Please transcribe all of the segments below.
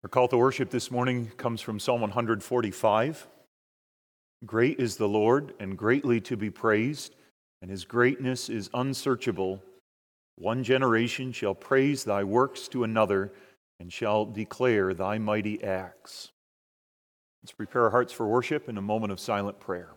Our call to worship this morning comes from Psalm 145. Great is the Lord, and greatly to be praised, and his greatness is unsearchable. One generation shall praise thy works to another, and shall declare thy mighty acts. Let's prepare our hearts for worship in a moment of silent prayer.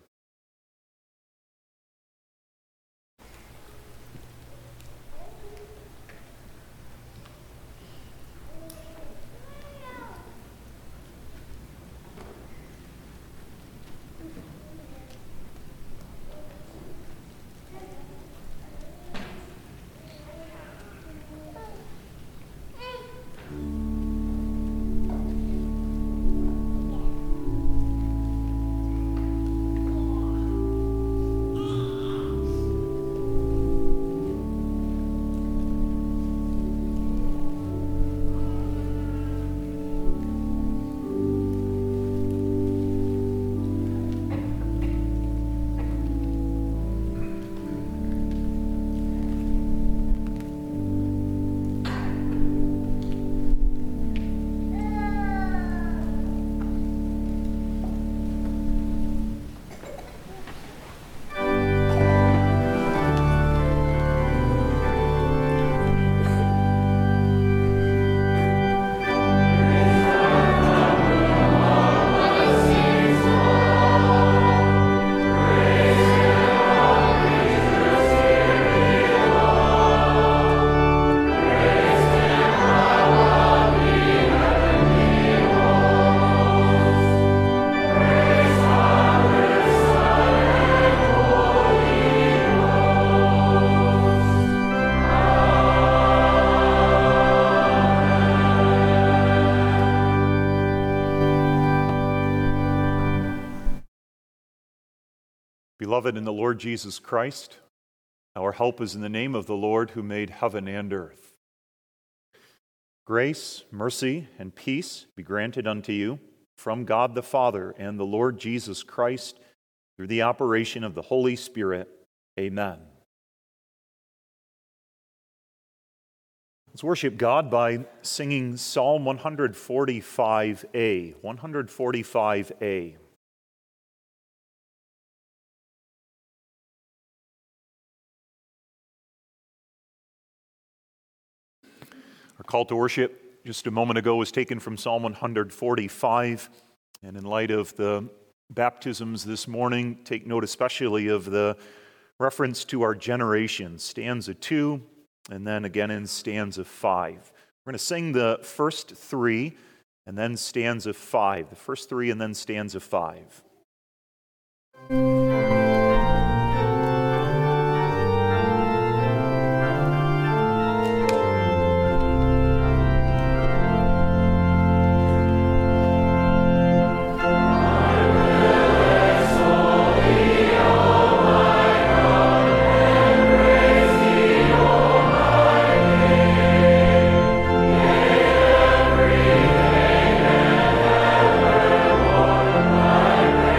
Beloved in the Lord Jesus Christ, our help is in the name of the Lord who made heaven and earth. Grace, mercy, and peace be granted unto you from God the Father and the Lord Jesus Christ through the operation of the Holy Spirit. Amen. Let's worship God by singing Psalm 145a. 145a. Our call to worship just a moment ago was taken from Psalm 145, and in light of the baptisms this morning, take note especially of the reference to our generation, stanza 2, and then again in stanza 5. We're going to sing the first three, and then stanza 5. The first three, and then stanza 5. Amen.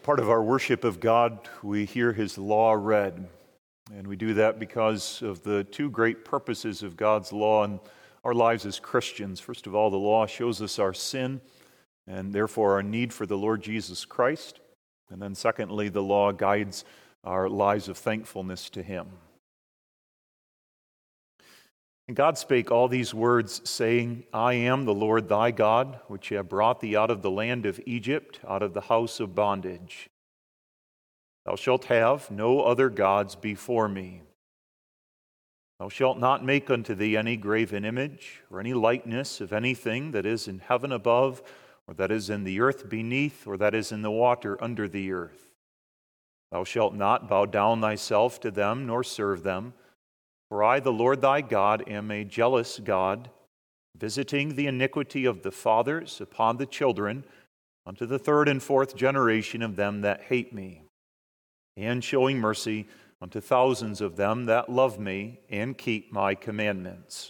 Part of our worship of God, we hear His law read. And we do that because of the two great purposes of God's law in our lives as Christians. First of all, the law shows us our sin and therefore our need for the Lord Jesus Christ. And then secondly, the law guides our lives of thankfulness to Him. And God spake all these words, saying, I am the Lord thy God, which have brought thee out of the land of Egypt, out of the house of bondage. Thou shalt have no other gods before me. Thou shalt not make unto thee any graven image, or any likeness of anything that is in heaven above, or that is in the earth beneath, or that is in the water under the earth. Thou shalt not bow down thyself to them, nor serve them. For I, the Lord thy God, am a jealous God, visiting the iniquity of the fathers upon the children, unto the third and fourth generation of them that hate me, and showing mercy unto thousands of them that love me and keep my commandments.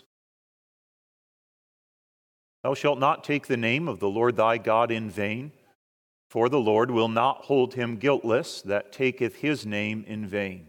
Thou shalt not take the name of the Lord thy God in vain, for the Lord will not hold him guiltless that taketh his name in vain.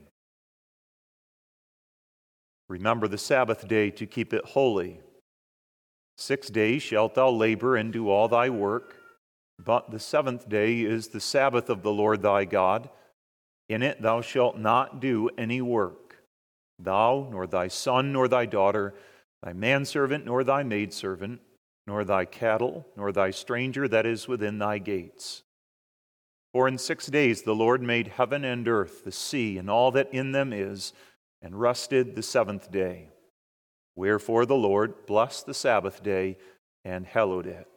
Remember the Sabbath day to keep it holy. 6 days shalt thou labor and do all thy work, but the seventh day is the Sabbath of the Lord thy God. In it thou shalt not do any work, thou, nor thy son, nor thy daughter, thy manservant, nor thy maidservant, nor thy cattle, nor thy stranger that is within thy gates. For in 6 days the Lord made heaven and earth, the sea, and all that in them is, and rested the seventh day. Wherefore the Lord blessed the Sabbath day and hallowed it.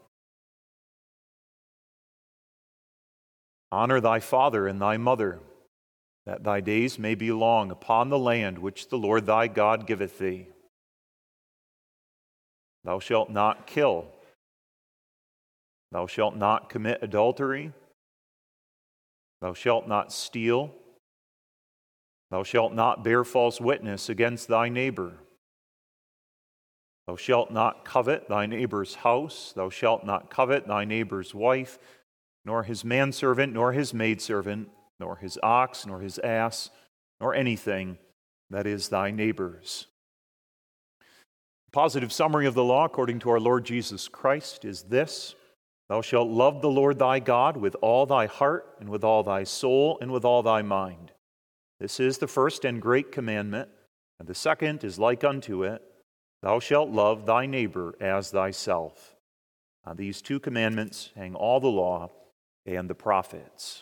Honor thy father and thy mother, that thy days may be long upon the land which the Lord thy God giveth thee. Thou shalt not kill. Thou shalt not commit adultery. Thou shalt not steal. Thou shalt not bear false witness against thy neighbor. Thou shalt not covet thy neighbor's house. Thou shalt not covet thy neighbor's wife, nor his manservant, nor his maidservant, nor his ox, nor his ass, nor anything that is thy neighbor's. A positive summary of the law, according to our Lord Jesus Christ, is this: Thou shalt love the Lord thy God with all thy heart, and with all thy soul, and with all thy mind. This is the first and great commandment, and the second is like unto it: Thou shalt love thy neighbor as thyself. On these two commandments hang all the law and the prophets.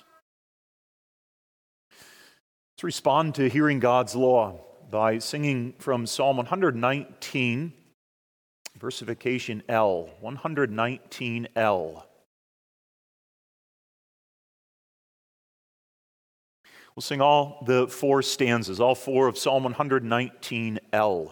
Let's respond to hearing God's law by singing from Psalm 119, versification L, 119L. We'll sing all the four stanzas, all four of Psalm 119L.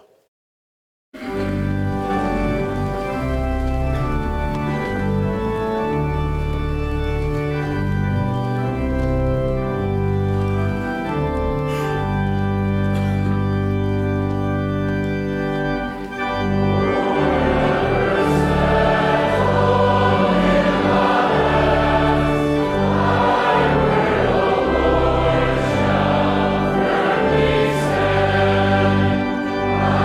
Amen.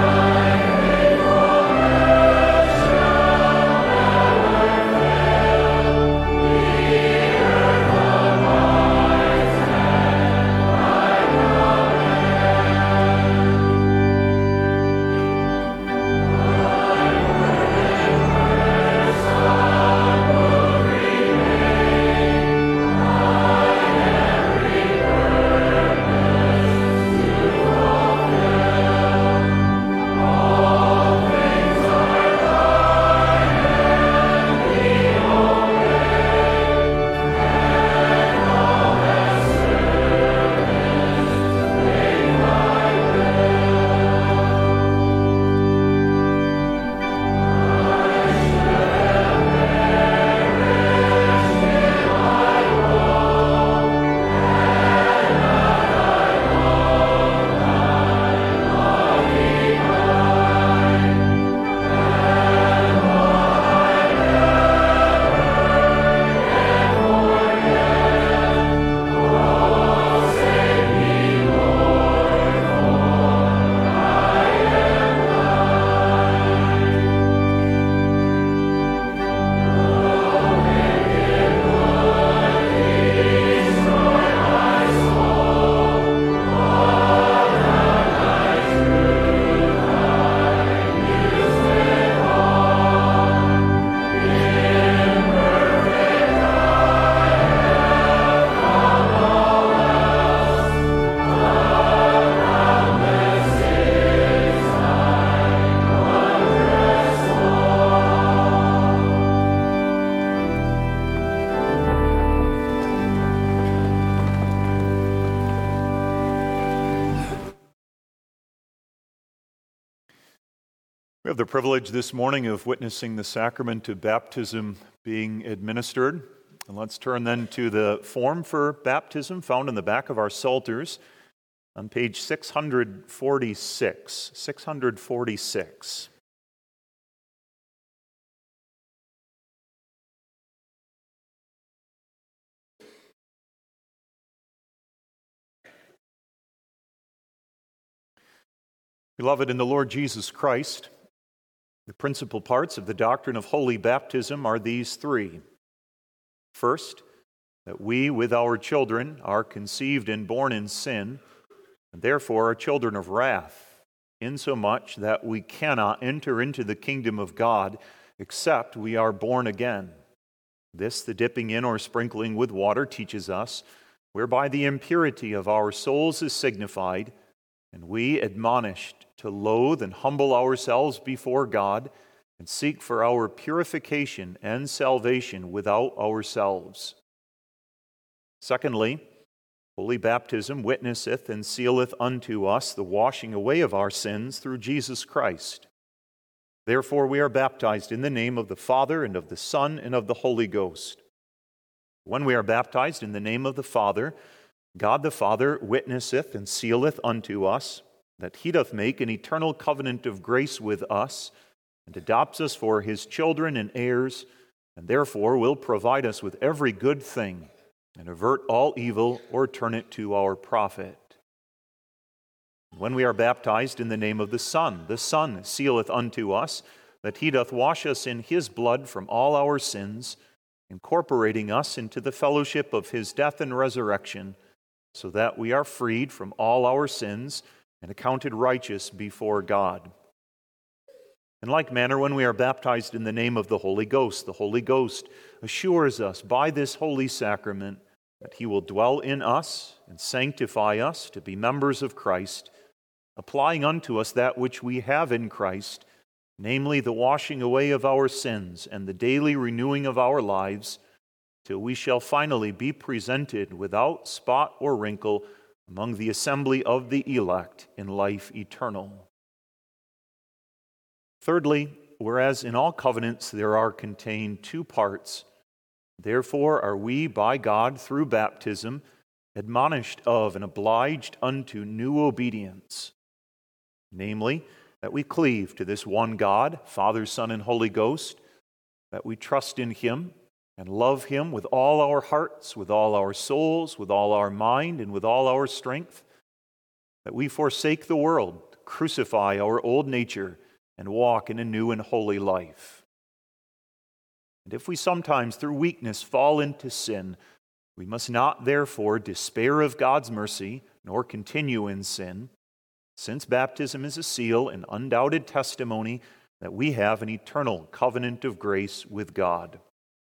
We have the privilege this morning of witnessing the sacrament of baptism being administered. And let's turn then to the form for baptism found in the back of our Psalters on page 646. 646. Beloved in the Lord Jesus Christ, the principal parts of the doctrine of holy baptism are these three. First, that we with our children are conceived and born in sin, and therefore are children of wrath, insomuch that we cannot enter into the kingdom of God except we are born again. This the dipping in or sprinkling with water teaches us, whereby the impurity of our souls is signified, and we admonished to loathe and humble ourselves before God and seek for our purification and salvation without ourselves. Secondly, holy baptism witnesseth and sealeth unto us the washing away of our sins through Jesus Christ. Therefore we are baptized in the name of the Father, and of the Son, and of the Holy Ghost. When we are baptized in the name of the Father, God the Father witnesseth and sealeth unto us that he doth make an eternal covenant of grace with us, and adopts us for his children and heirs, and therefore will provide us with every good thing, and avert all evil, or turn it to our profit. When we are baptized in the name of the Son sealeth unto us that he doth wash us in his blood from all our sins, incorporating us into the fellowship of his death and resurrection, so that we are freed from all our sins and accounted righteous before God. In like manner, when we are baptized in the name of the Holy Ghost assures us by this holy sacrament that he will dwell in us and sanctify us to be members of Christ, applying unto us that which we have in Christ, namely the washing away of our sins and the daily renewing of our lives, till we shall finally be presented without spot or wrinkle among the assembly of the elect in life eternal. Thirdly, whereas in all covenants there are contained two parts, therefore are we by God through baptism admonished of and obliged unto new obedience, namely, that we cleave to this one God, Father, Son, and Holy Ghost, that we trust in him and love him with all our hearts, with all our souls, with all our mind, and with all our strength, that we forsake the world, crucify our old nature, and walk in a new and holy life. And if we sometimes through weakness fall into sin, we must not therefore despair of God's mercy, nor continue in sin, since baptism is a seal and undoubted testimony that we have an eternal covenant of grace with God.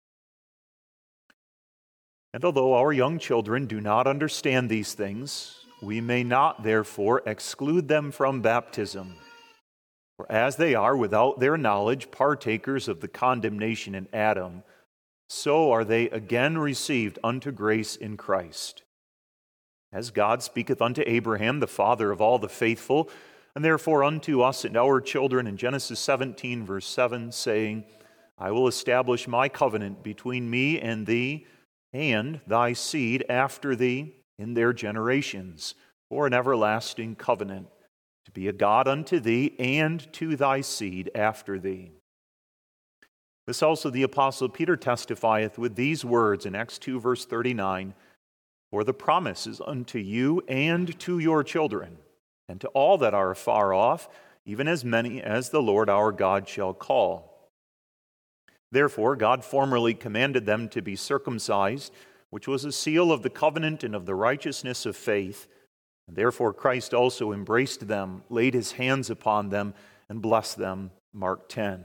And although our young children do not understand these things, we may not therefore exclude them from baptism. For as they are without their knowledge partakers of the condemnation in Adam, so are they again received unto grace in Christ. As God speaketh unto Abraham, the father of all the faithful, and therefore unto us and our children in Genesis 17, verse 7, saying, I will establish my covenant between me and thee, and thy seed after thee in their generations, for an everlasting covenant, to be a God unto thee and to thy seed after thee. This also the Apostle Peter testifieth with these words in Acts 2, verse 39, For the promise is unto you and to your children, and to all that are afar off, even as many as the Lord our God shall call. Therefore, God formerly commanded them to be circumcised, which was a seal of the covenant and of the righteousness of faith. And therefore Christ also embraced them, laid his hands upon them, and blessed them. Mark 10.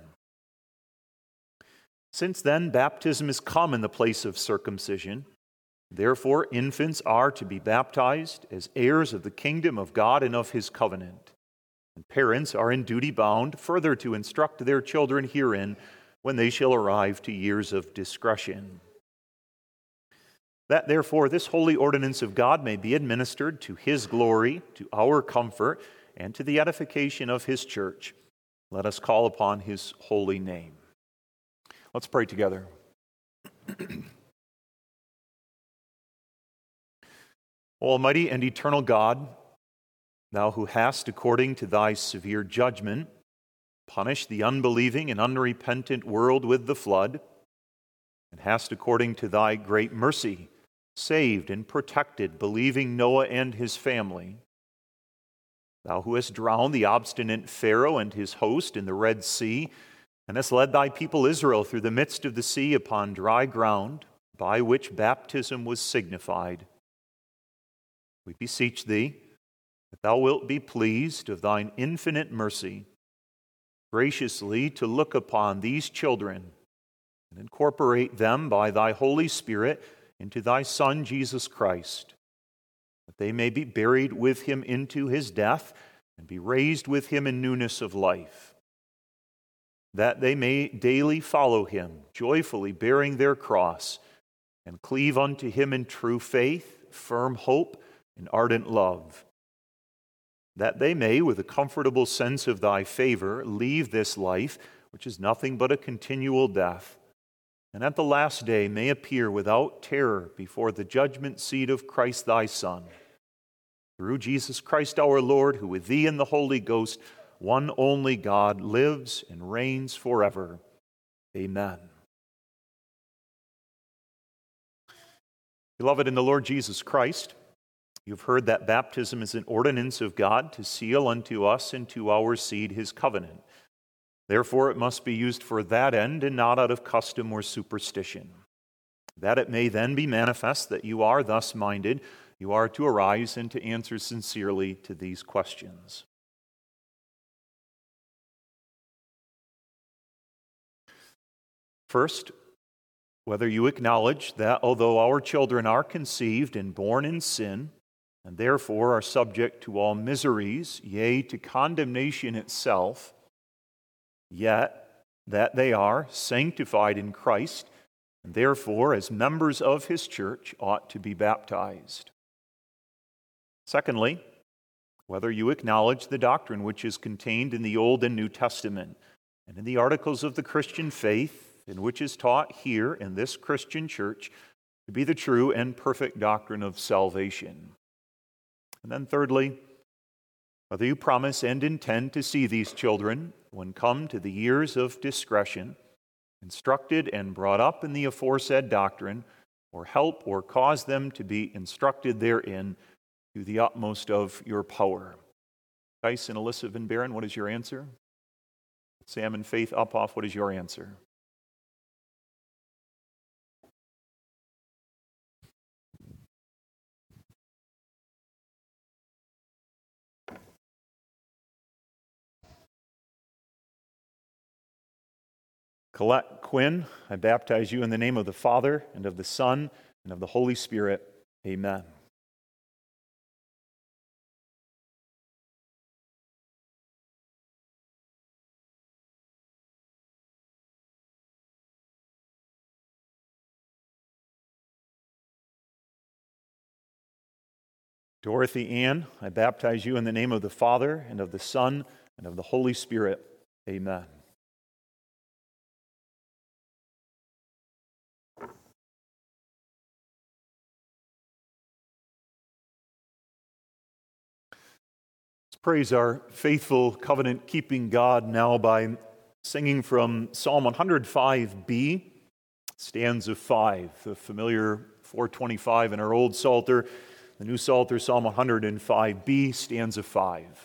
Since then, baptism is come in the place of circumcision. Therefore, infants are to be baptized as heirs of the kingdom of God and of his covenant. And parents are in duty bound further to instruct their children herein, when they shall arrive to years of discretion. That therefore this holy ordinance of God may be administered to his glory, to our comfort, and to the edification of his church, Let us call upon his holy name. Let's pray together. Almighty and eternal God, thou who hast, according to thy severe judgment, punished the unbelieving and unrepentant world with the flood, and hast, according to thy great mercy, saved and protected believing Noah and his family, thou who hast drowned the obstinate Pharaoh and his host in the Red Sea, and hast led thy people Israel through the midst of the sea upon dry ground, by which baptism was signified. We beseech thee that thou wilt be pleased of thine infinite mercy, graciously to look upon these children and incorporate them by thy Holy Spirit into thy Son, Jesus Christ, that they may be buried with him into his death and be raised with him in newness of life, that they may daily follow him, joyfully bearing their cross, and cleave unto him in true faith, firm hope, and ardent love, that they may, with a comfortable sense of thy favor, leave this life, which is nothing but a continual death, and at the last day may appear without terror before the judgment seat of Christ thy Son. Through Jesus Christ our Lord, who with thee and the Holy Ghost, one only God, lives and reigns forever. Amen. Beloved in the Lord Jesus Christ, you've heard that baptism is an ordinance of God to seal unto us and to our seed his covenant. Therefore, it must be used for that end and not out of custom or superstition. That it may then be manifest that you are thus minded, you are to arise and to answer sincerely to these questions. First, whether you acknowledge that although our children are conceived and born in sin, and therefore are subject to all miseries, yea, to condemnation itself, yet that they are sanctified in Christ, and therefore, as members of his church, ought to be baptized. Secondly, whether you acknowledge the doctrine which is contained in the Old and New Testament, and in the articles of the Christian faith, and which is taught here in this Christian church to be the true and perfect doctrine of salvation. And then thirdly, whether you promise and intend to see these children, when come to the years of discretion, instructed and brought up in the aforesaid doctrine, or help or cause them to be instructed therein to the utmost of your power. Dice and Alyssa Van Baron, what is your answer? Sam and Faith Uphoff, what is your answer? Colette Quinn, I baptize you in the name of the Father, and of the Son, and of the Holy Spirit. Amen. Dorothy Ann, I baptize you in the name of the Father, and of the Son, and of the Holy Spirit. Amen. Praise our faithful covenant-keeping God now by singing from Psalm 105b, stanza 5, the familiar 425 in our old Psalter, the new Psalter, Psalm 105b, stanza 5.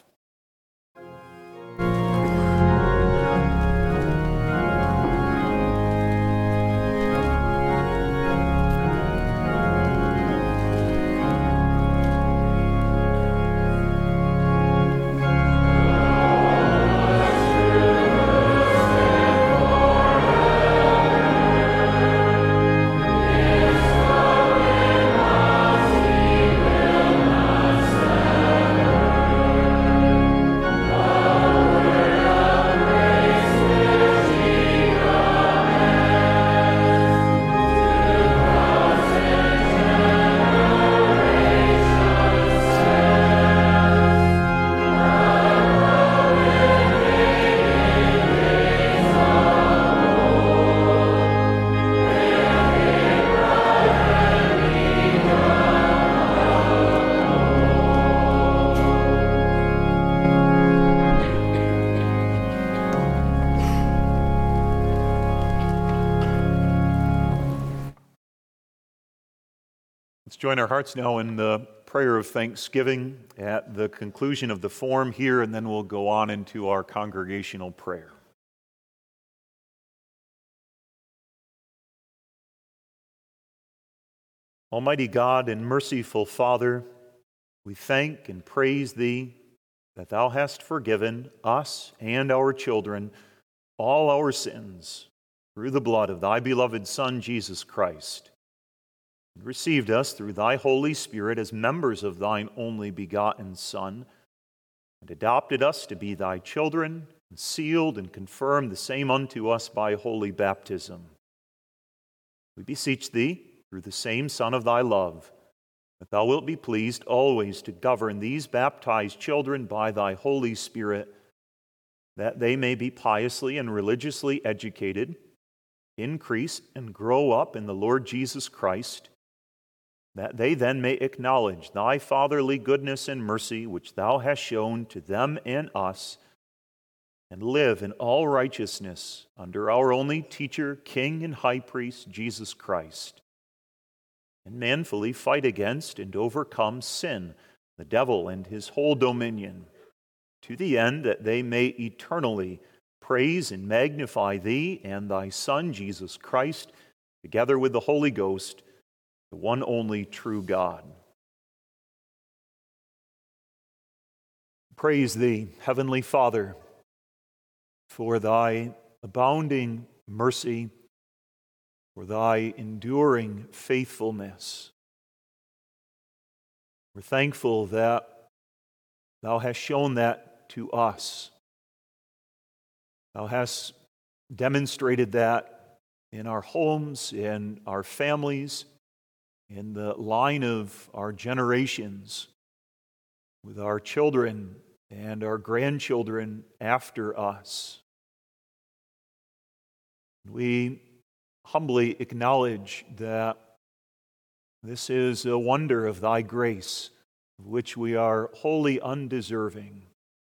Let's join our hearts now in the prayer of thanksgiving at the conclusion of the form here, and then we'll go on into our congregational prayer. Almighty God and merciful Father, we thank and praise Thee that Thou hast forgiven us and our children all our sins through the blood of Thy beloved Son, Jesus Christ, and received us through Thy Holy Spirit as members of Thine only begotten Son, and adopted us to be Thy children, and sealed and confirmed the same unto us by holy baptism. We beseech Thee, through the same Son of Thy love, that Thou wilt be pleased always to govern these baptized children by Thy Holy Spirit, that they may be piously and religiously educated, increase and grow up in the Lord Jesus Christ, that they then may acknowledge Thy fatherly goodness and mercy which Thou hast shown to them and us, and live in all righteousness under our only teacher, King, and High Priest, Jesus Christ, and manfully fight against and overcome sin, the devil, and his whole dominion, to the end that they may eternally praise and magnify Thee and Thy Son, Jesus Christ, together with the Holy Ghost, the one only true God. Praise Thee, Heavenly Father, for Thy abounding mercy, for Thy enduring faithfulness. We're thankful that Thou hast shown that to us. Thou hast demonstrated that in our homes, in our families, in the line of our generations, with our children and our grandchildren after us. We humbly acknowledge that this is a wonder of Thy grace, of which we are wholly undeserving.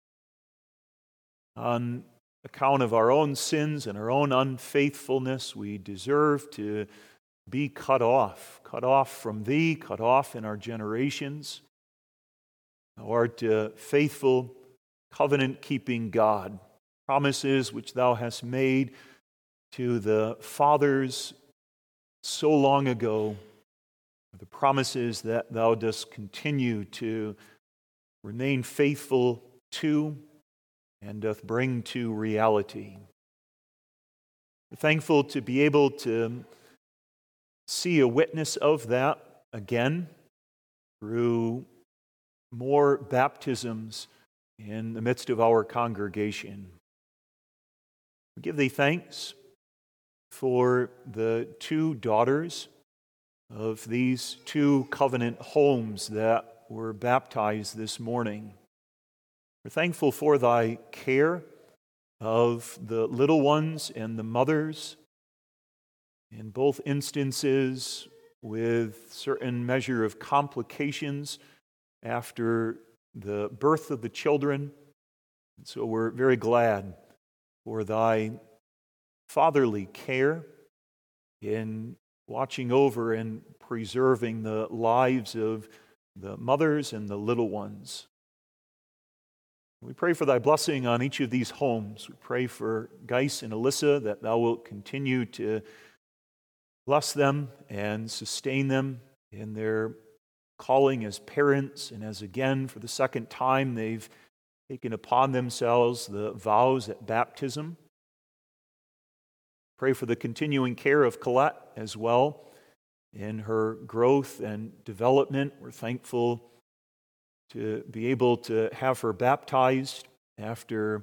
On account of our own sins and our own unfaithfulness, we deserve to be cut off from Thee, cut off in our generations. Thou art a faithful, covenant-keeping God. Promises which Thou hast made to the fathers so long ago, the promises that Thou dost continue to remain faithful to and doth bring to reality. We're thankful to be able to see a witness of that again through more baptisms in the midst of our congregation. We give Thee thanks for the two daughters of these two covenant homes that were baptized this morning. We're thankful for Thy care of the little ones and the mothers, in both instances with certain measure of complications after the birth of the children. And so we're very glad for Thy fatherly care in watching over and preserving the lives of the mothers and the little ones. We pray for Thy blessing on each of these homes. We pray for Geis and Alyssa, that Thou wilt continue to bless them and sustain them in their calling as parents, and as again, for the second time, they've taken upon themselves the vows at baptism. Pray for the continuing care of Colette as well in her growth and development. We're thankful to be able to have her baptized after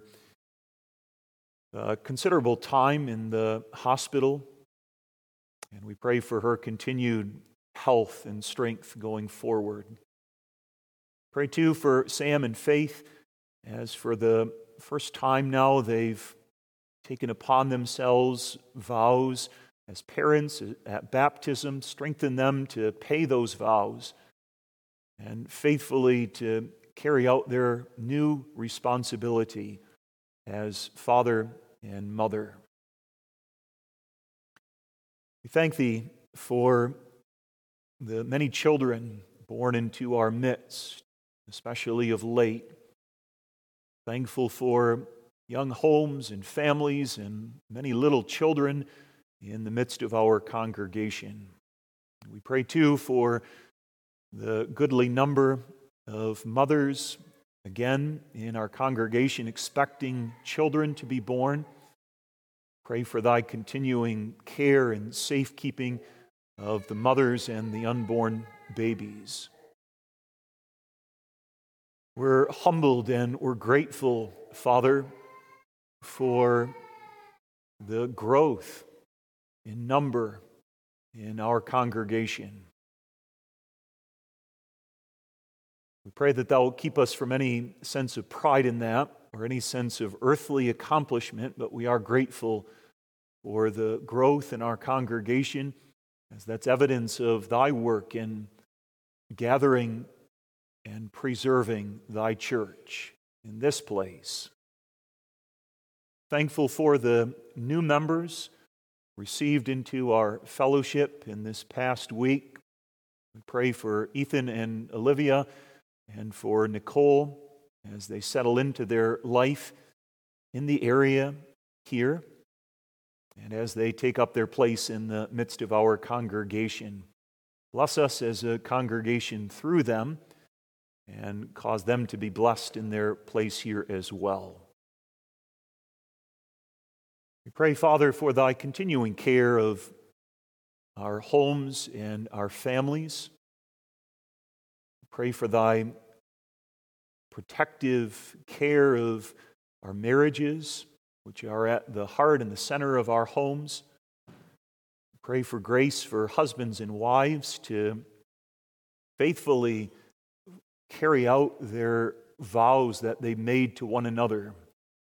a considerable time in the hospital. And we pray for her continued health and strength going forward. Pray too for Sam and Faith, as for the first time now they've taken upon themselves vows as parents at baptism. Strengthen them to pay those vows and faithfully to carry out their new responsibility as father and mother. We thank Thee for the many children born into our midst, especially of late. Thankful for young homes and families and many little children in the midst of our congregation. We pray too for the goodly number of mothers, again, in our congregation expecting children to be born. Pray for thy continuing care and safekeeping of the mothers and the unborn babies. We're humbled and we're grateful, Father, for the growth in number in our congregation. We pray that thou will keep us from any sense of pride in that or any sense of earthly accomplishment, but we are grateful for the growth in our congregation, as that's evidence of thy work in gathering and preserving thy church in this place. Thankful for the new members received into our fellowship in this past week. We pray for Ethan and Olivia and for Nicole as they settle into their life in the area here and as they take up their place in the midst of our congregation. Bless us as a congregation through them and cause them to be blessed in their place here as well. We pray, Father, for thy continuing care of our homes and our families. We pray for thy protective care of our marriages, which are at the heart and the center of our homes. We pray for grace for husbands and wives to faithfully carry out their vows that they made to one another,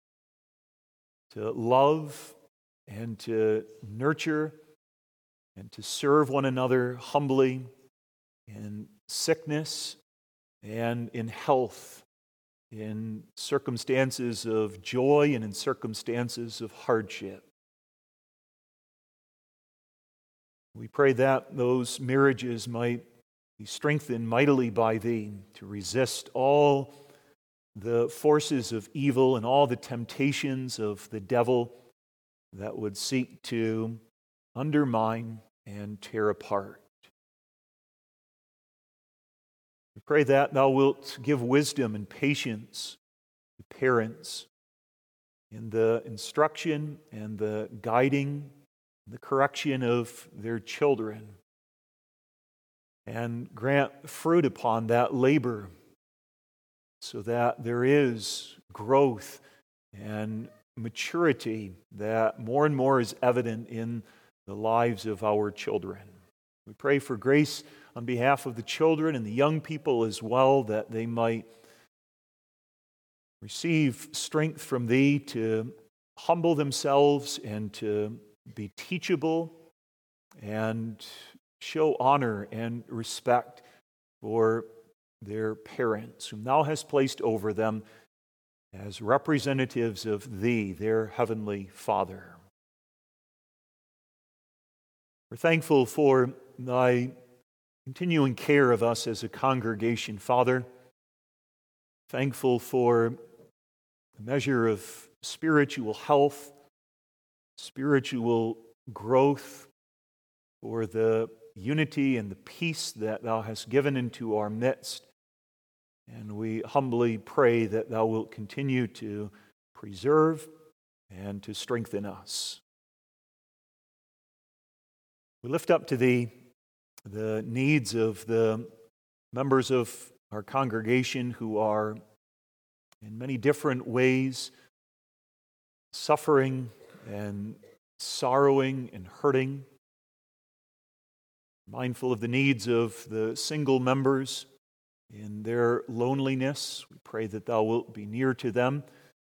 to love and to nurture and to serve one another humbly in sickness and in health, in circumstances of joy and in circumstances of hardship. We pray that those marriages might be strengthened mightily by thee to resist all the forces of evil and all the temptations of the devil that would seek to undermine and tear apart. We pray that thou wilt give wisdom and patience to parents in the instruction and the guiding, the correction of their children, and grant fruit upon that labor so that there is growth and maturity that more and more is evident in the lives of our children. We pray for grace on behalf of the children and the young people as well, that they might receive strength from thee to humble themselves and to be teachable and show honor and respect for their parents, whom thou hast placed over them as representatives of thee, their heavenly Father. We're thankful for thy continuing care of us as a congregation, Father. Thankful for the measure of spiritual health, spiritual growth, for the unity and the peace that thou hast given into our midst. And we humbly pray that thou wilt continue to preserve and to strengthen us. We lift up to thee the needs of the members of our congregation who are in many different ways suffering and sorrowing and hurting. Mindful of the needs of the single members in their loneliness, we pray that thou wilt be near to them.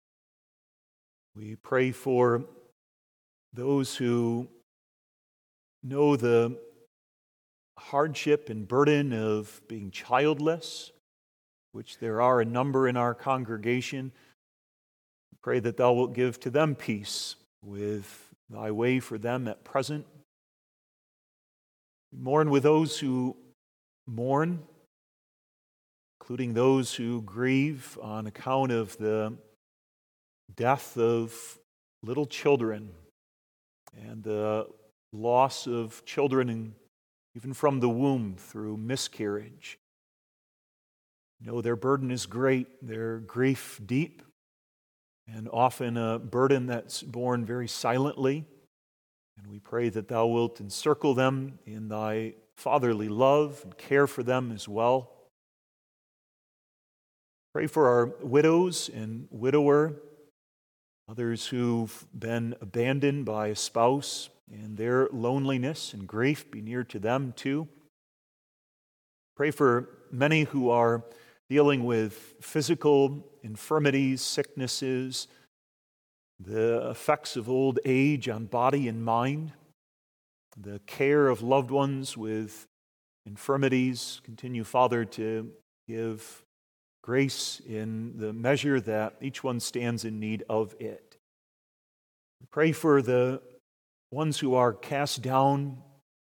We pray for those who know the hardship and burden of being childless, which there are a number in our congregation. We pray that thou wilt give to them peace with thy way for them at present. We mourn with those who mourn, including those who grieve on account of the death of little children and the loss of children even from the womb through miscarriage. Their burden is great, their grief deep, and often a burden that's borne very silently. And we pray that thou wilt encircle them in thy fatherly love and care for them as well. Pray for our widows and widower, others who've been abandoned by a spouse, and their loneliness and grief be near to them too. Pray for many who are dealing with physical infirmities, sicknesses, the effects of old age on body and mind, the care of loved ones with infirmities. Continue, Father, to give grace in the measure that each one stands in need of it. We pray for the ones who are cast down,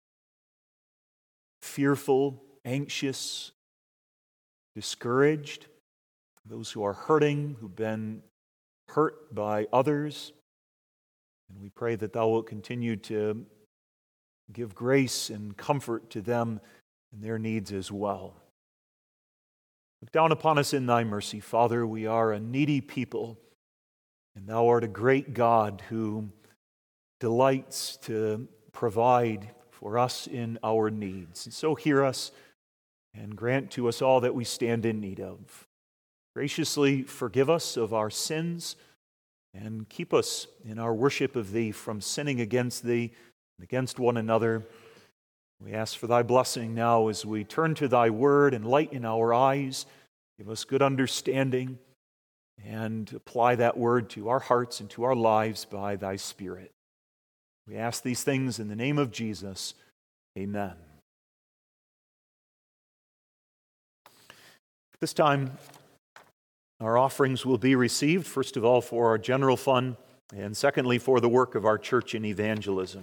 fearful, anxious, discouraged, those who are hurting, who've been hurt by others. And we pray that thou wilt continue to give grace and comfort to them in their needs as well. Look down upon us in thy mercy, Father. We are a needy people, and thou art a great God who delights to provide for us in our needs. And so hear us and grant to us all that we stand in need of. Graciously forgive us of our sins and keep us in our worship of thee from sinning against thee and against one another. We ask for thy blessing now as we turn to thy word and lighten our eyes. Give us good understanding and apply that word to our hearts and to our lives by thy Spirit. We ask these things in the name of Jesus. Amen. This time, our offerings will be received, first of all, for our general fund, and secondly, for the work of our church in evangelism.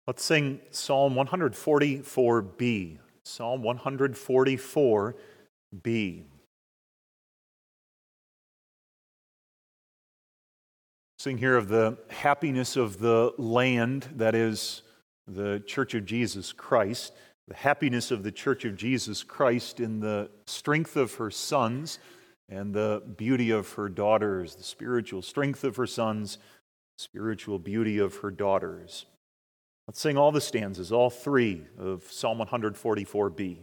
Let's sing Psalm 144b. Psalm 144b. Sing here of the happiness of the land that is the Church of Jesus Christ, the happiness of the Church of Jesus Christ in the strength of her sons and the beauty of her daughters, the spiritual strength of her sons, spiritual beauty of her daughters. Let's sing all the stanzas, all three of Psalm 144b.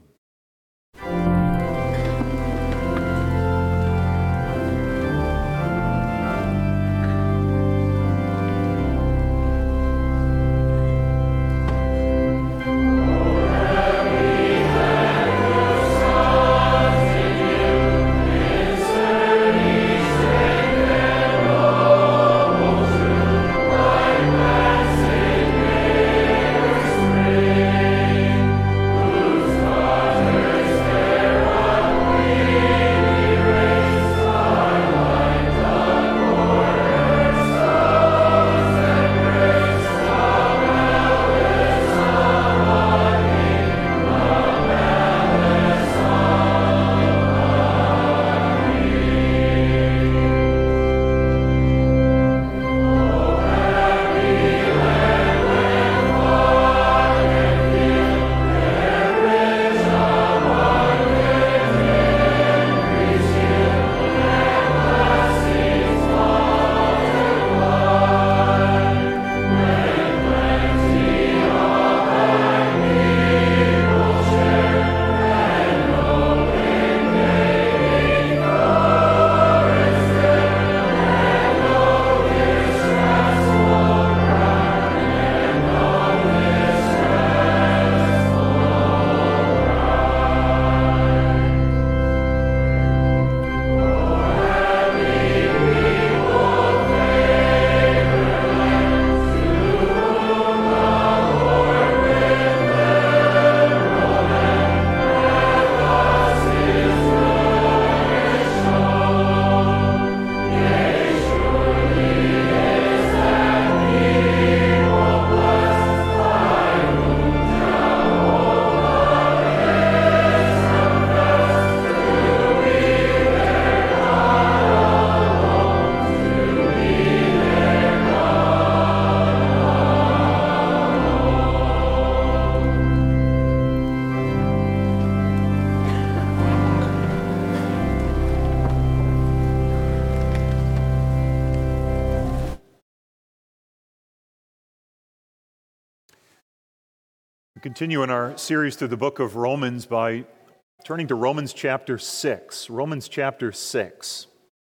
Continue in our series through the book of Romans by turning to Romans chapter 6. Romans chapter 6.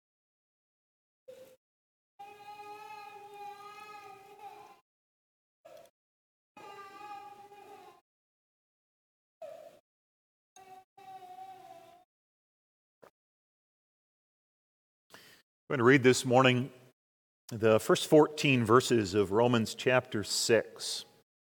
I'm going to read this morning the first 14 verses of Romans chapter 6.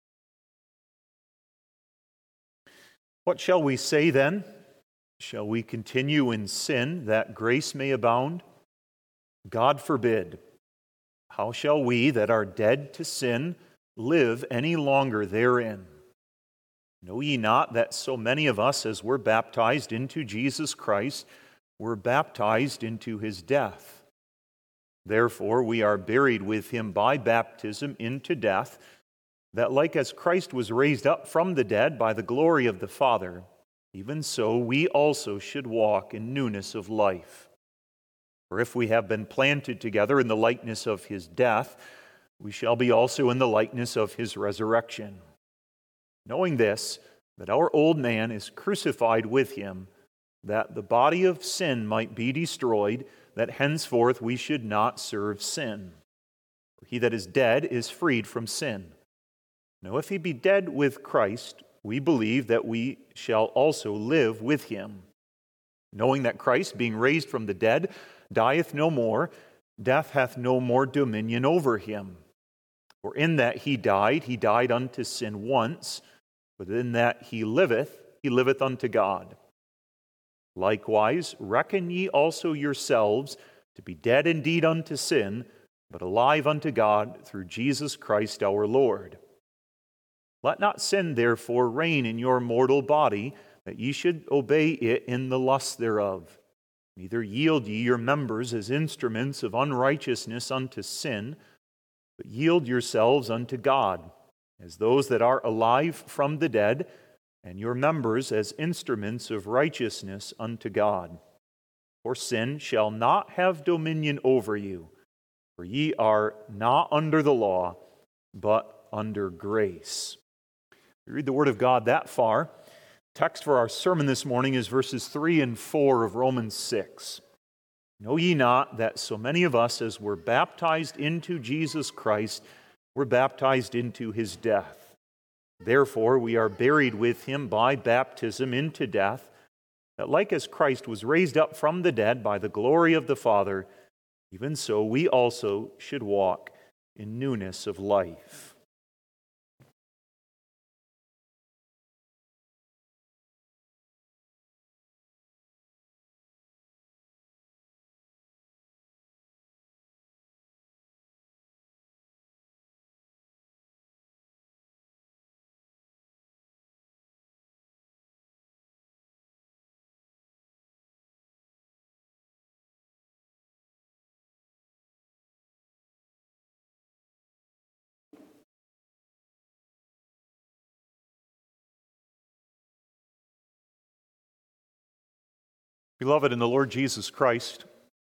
What shall we say then? Shall we continue in sin that grace may abound? God forbid. How shall we that are dead to sin live any longer therein? Know ye not that so many of us as were baptized into Jesus Christ were baptized into his death? Therefore we are buried with him by baptism into death, that like as Christ was raised up from the dead by the glory of the Father, even so we also should walk in newness of life. For if we have been planted together in the likeness of his death, we shall be also in the likeness of his resurrection. Knowing this, that our old man is crucified with him, that the body of sin might be destroyed, that henceforth we should not serve sin. For he that is dead is freed from sin. Now, if he be dead with Christ, we believe that we shall also live with him. Knowing that Christ, being raised from the dead, dieth no more, death hath no more dominion over him. For in that he died unto sin once, but in that he liveth unto God. Likewise, reckon ye also yourselves to be dead indeed unto sin, but alive unto God through Jesus Christ our Lord. Let not sin therefore reign in your mortal body, that ye should obey it in the lust thereof. Neither yield ye your members as instruments of unrighteousness unto sin, but yield yourselves unto God, as those that are alive from the dead, and your members as instruments of righteousness unto God. For sin shall not have dominion over you, for ye are not under the law, but under grace. We read the Word of God that far. Text for our sermon this morning is verses 3 and 4 of Romans 6. Know ye not that so many of us as were baptized into Jesus Christ were baptized into his death? Therefore we are buried with him by baptism into death, that like as Christ was raised up from the dead by the glory of the Father, even so we also should walk in newness of life. Beloved in the Lord Jesus Christ,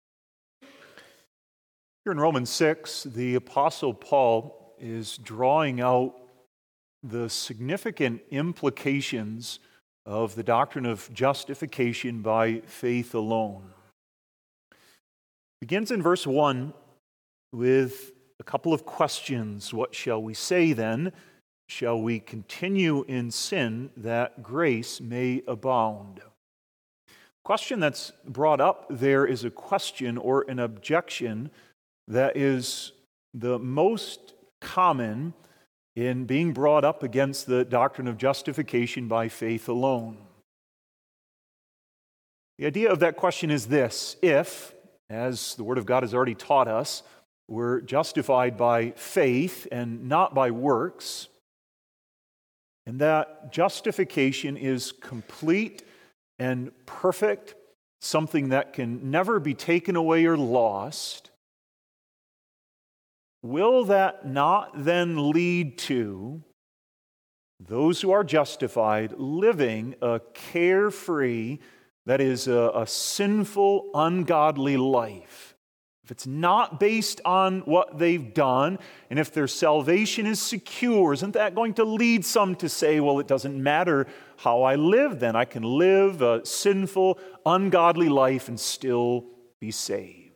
here in Romans 6, the Apostle Paul is drawing out the significant implications of the doctrine of justification by faith alone. Begins in verse 1 with a couple of questions. What shall we say then? Shall we continue in sin that grace may abound? The question that's brought up there is a question or an objection that is the most common in being brought up against the doctrine of justification by faith alone. The idea of that question is this: if, as the Word of God has already taught us, we're justified by faith and not by works, and that justification is complete and perfect, something that can never be taken away or lost, will that not then lead to those who are justified living a carefree, that is a sinful, ungodly life? If it's not based on what they've done, and if their salvation is secure, isn't that going to lead some to say, well, it doesn't matter how I live then. I can live a sinful, ungodly life and still be saved?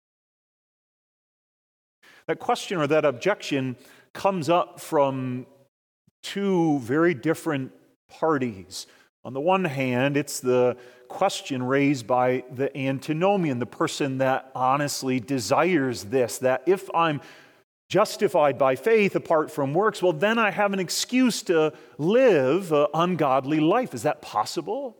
That question or that objection comes up from two very different parties. On the one hand, it's the question raised by the antinomian, the person that honestly desires this, that if I'm justified by faith apart from works, well, then I have an excuse to live an ungodly life. Is that possible?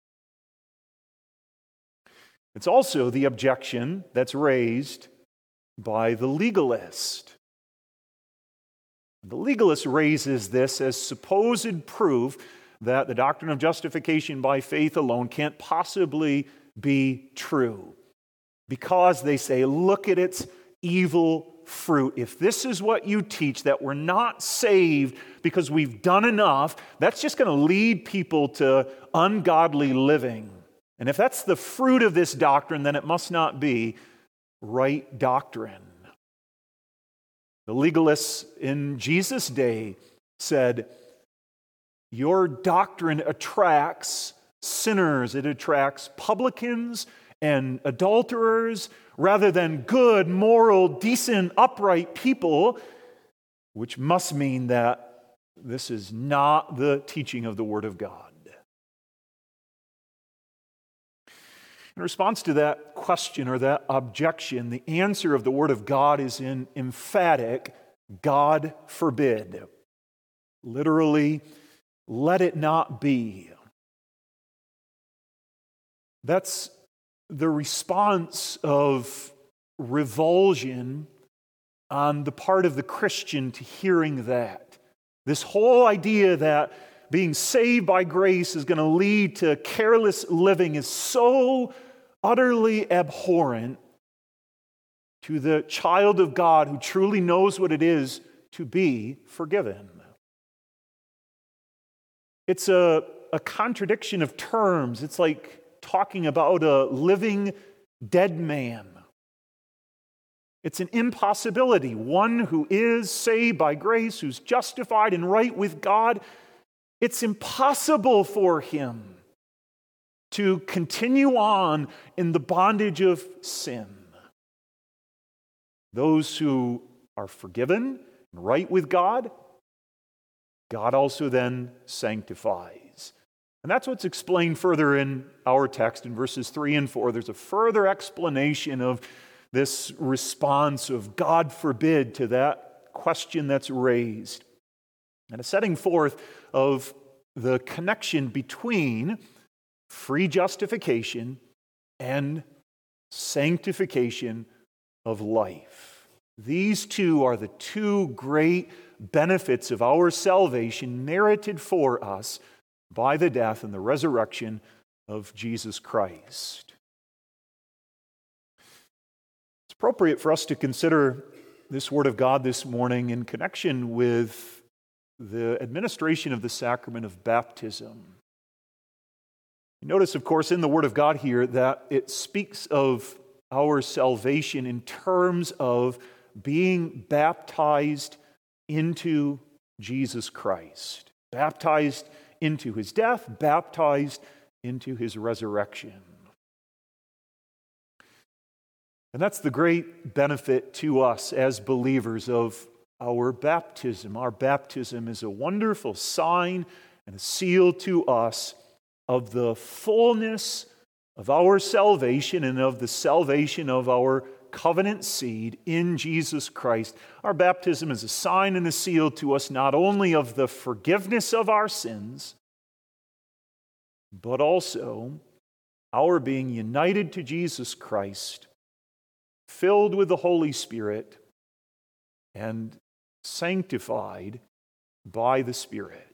It's also the objection that's raised by the legalist. The legalist raises this as supposed proof that the doctrine of justification by faith alone can't possibly be true, because they say, look at its evil fruit. If this is what you teach, that we're not saved because we've done enough, that's just going to lead people to ungodly living. And if that's the fruit of this doctrine, then it must not be right doctrine. The legalists in Jesus' day said, your doctrine attracts sinners. It attracts publicans and adulterers rather than good, moral, decent, upright people, which must mean that this is not the teaching of the Word of God. In response to that question or that objection, the answer of the Word of God is in emphatic, God forbid. Literally, let it not be. That's the response of revulsion on the part of the Christian to hearing that. This whole idea that being saved by grace is going to lead to careless living is so utterly abhorrent to the child of God who truly knows what it is to be forgiven. It's a contradiction of terms. It's like talking about a living dead man. It's an impossibility. One who is saved by grace, who's justified and right with God, it's impossible for him to continue on in the bondage of sin. Those who are forgiven and right with God, God also then sanctifies. And that's what's explained further in our text in verses 3 and 4. There's a further explanation of this response of God forbid to that question that's raised. And a setting forth of the connection between free justification and sanctification of life. These two are the two great benefits of our salvation merited for us by the death and the resurrection of Jesus Christ. It's appropriate for us to consider this Word of God this morning in connection with the administration of the sacrament of baptism. Notice, of course, in the Word of God here that it speaks of our salvation in terms of being baptized into Jesus Christ, baptized into his death, baptized into his resurrection. And that's the great benefit to us as believers of our baptism. Our baptism is a wonderful sign and a seal to us of the fullness of our salvation and of the salvation of our covenant seed in Jesus Christ. Our baptism is a sign and a seal to us not only of the forgiveness of our sins, but also our being united to Jesus Christ, filled with the Holy Spirit, and sanctified by the Spirit.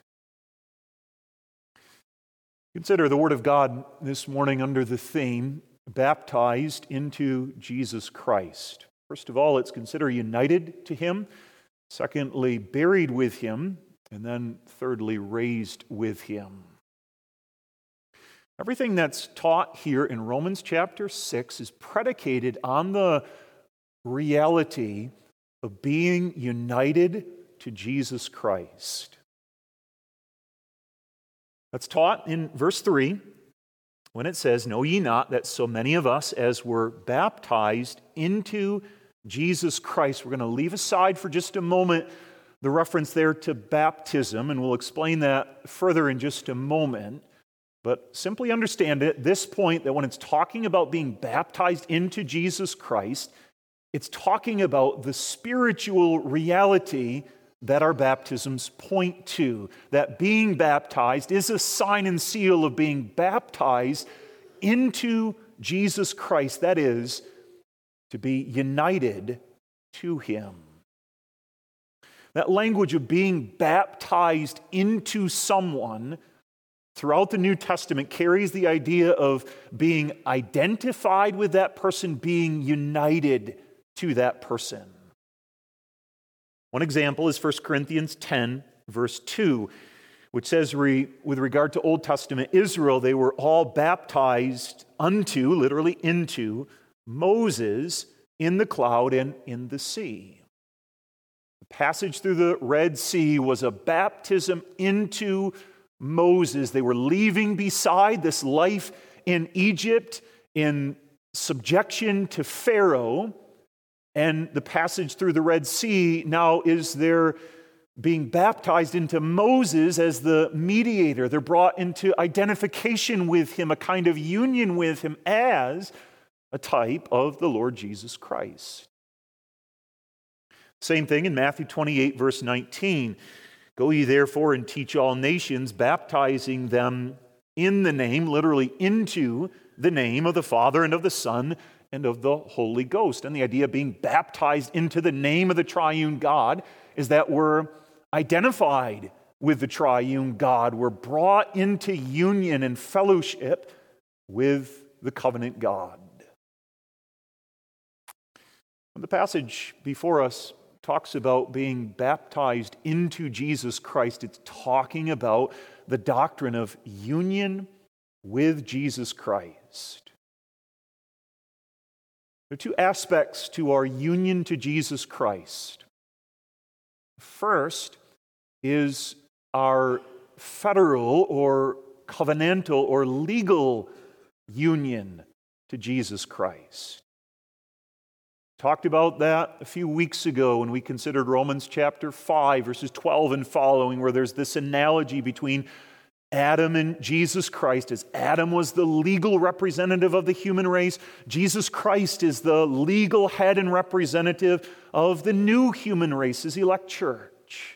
Consider the Word of God this morning under the theme, baptized into Jesus Christ. First of all, let's consider united to Him. Secondly, buried with Him. And then thirdly, raised with Him. Everything that's taught here in Romans chapter 6 is predicated on the reality of being united to Jesus Christ. That's taught in verse 3 when it says, "Know ye not that so many of us as were baptized into Jesus Christ." We're going to leave aside for just a moment the reference there to baptism, and we'll explain that further in just a moment. But simply understand at this point that when it's talking about being baptized into Jesus Christ, it's talking about the spiritual reality that our baptisms point to. That being baptized is a sign and seal of being baptized into Jesus Christ. That is, to be united to Him. That language of being baptized into someone throughout the New Testament carries the idea of being identified with that person, being united to that person. One example is 1 Corinthians 10, verse 2, which says with regard to Old Testament Israel, they were all baptized unto, literally into, Moses in the cloud and in the sea. The passage through the Red Sea was a baptism into Moses. They were leaving beside this life in Egypt in subjection to Pharaoh. And the passage through the Red Sea now is they're being baptized into Moses as the mediator. They're brought into identification with him, a kind of union with him as a type of the Lord Jesus Christ. Same thing in Matthew 28, verse 19. "Go ye therefore and teach all nations, baptizing them in the name," literally into the name of the Father and of the Son and of the Holy Ghost. And the idea of being baptized into the name of the triune God is that we're identified with the triune God, were brought into union and fellowship with the covenant God. The passage before us talks about being baptized into Jesus Christ. It's talking about the doctrine of union with Jesus Christ. There are two aspects to our union to Jesus Christ. First is our federal or covenantal or legal union to Jesus Christ. Talked about that a few weeks ago when we considered Romans chapter 5, verses 12 and following, where there's this analogy between Adam and Jesus Christ. As Adam was the legal representative of the human race, Jesus Christ is the legal head and representative of the new human race, his elect church.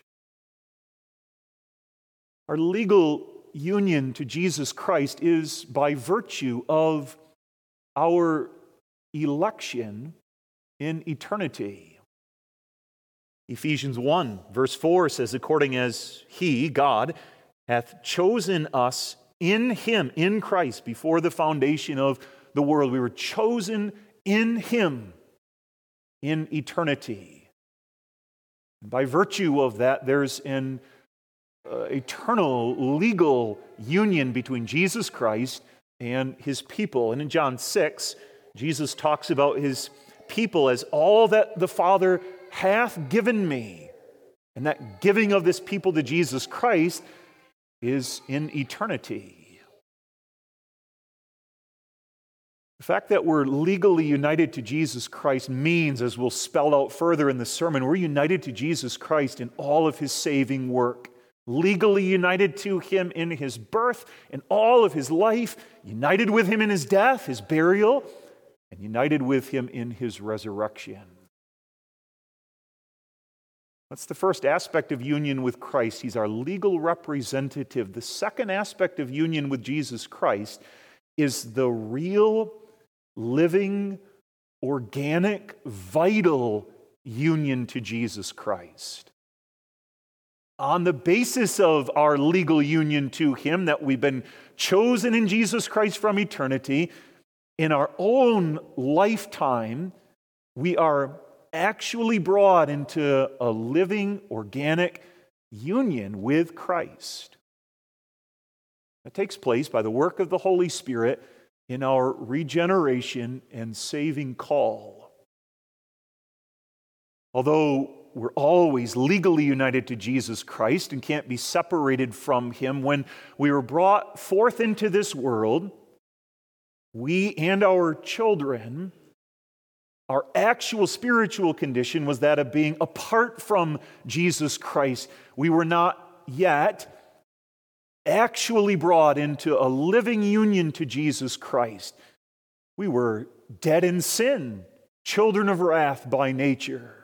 Our legal union to Jesus Christ is by virtue of our election in eternity. Ephesians 1, verse 4 says, according as He, God, hath chosen us in Him, in Christ, before the foundation of the world. We were chosen in Him in eternity. And by virtue of that, there's an eternal legal union between Jesus Christ and His people. And in John 6, Jesus talks about His people as all that the Father hath given me. And that giving of this people to Jesus Christ is in eternity. The fact that we're legally united to Jesus Christ means, as we'll spell out further in the sermon, we're united to Jesus Christ in all of His saving work. Legally united to Him in His birth, in all of His life, united with Him in His death, His burial, and united with Him in His resurrection. That's the first aspect of union with Christ. He's our legal representative. The second aspect of union with Jesus Christ is the real, living, organic, vital union to Jesus Christ. On the basis of our legal union to Him, that we've been chosen in Jesus Christ from eternity, in our own lifetime, we are actually brought into a living, organic union with Christ. That takes place by the work of the Holy Spirit in our regeneration and saving call. Although we're always legally united to Jesus Christ and can't be separated from Him, when we were brought forth into this world, we and our children, our actual spiritual condition was that of being apart from Jesus Christ. We were not yet actually brought into a living union to Jesus Christ. We were dead in sin, children of wrath by nature.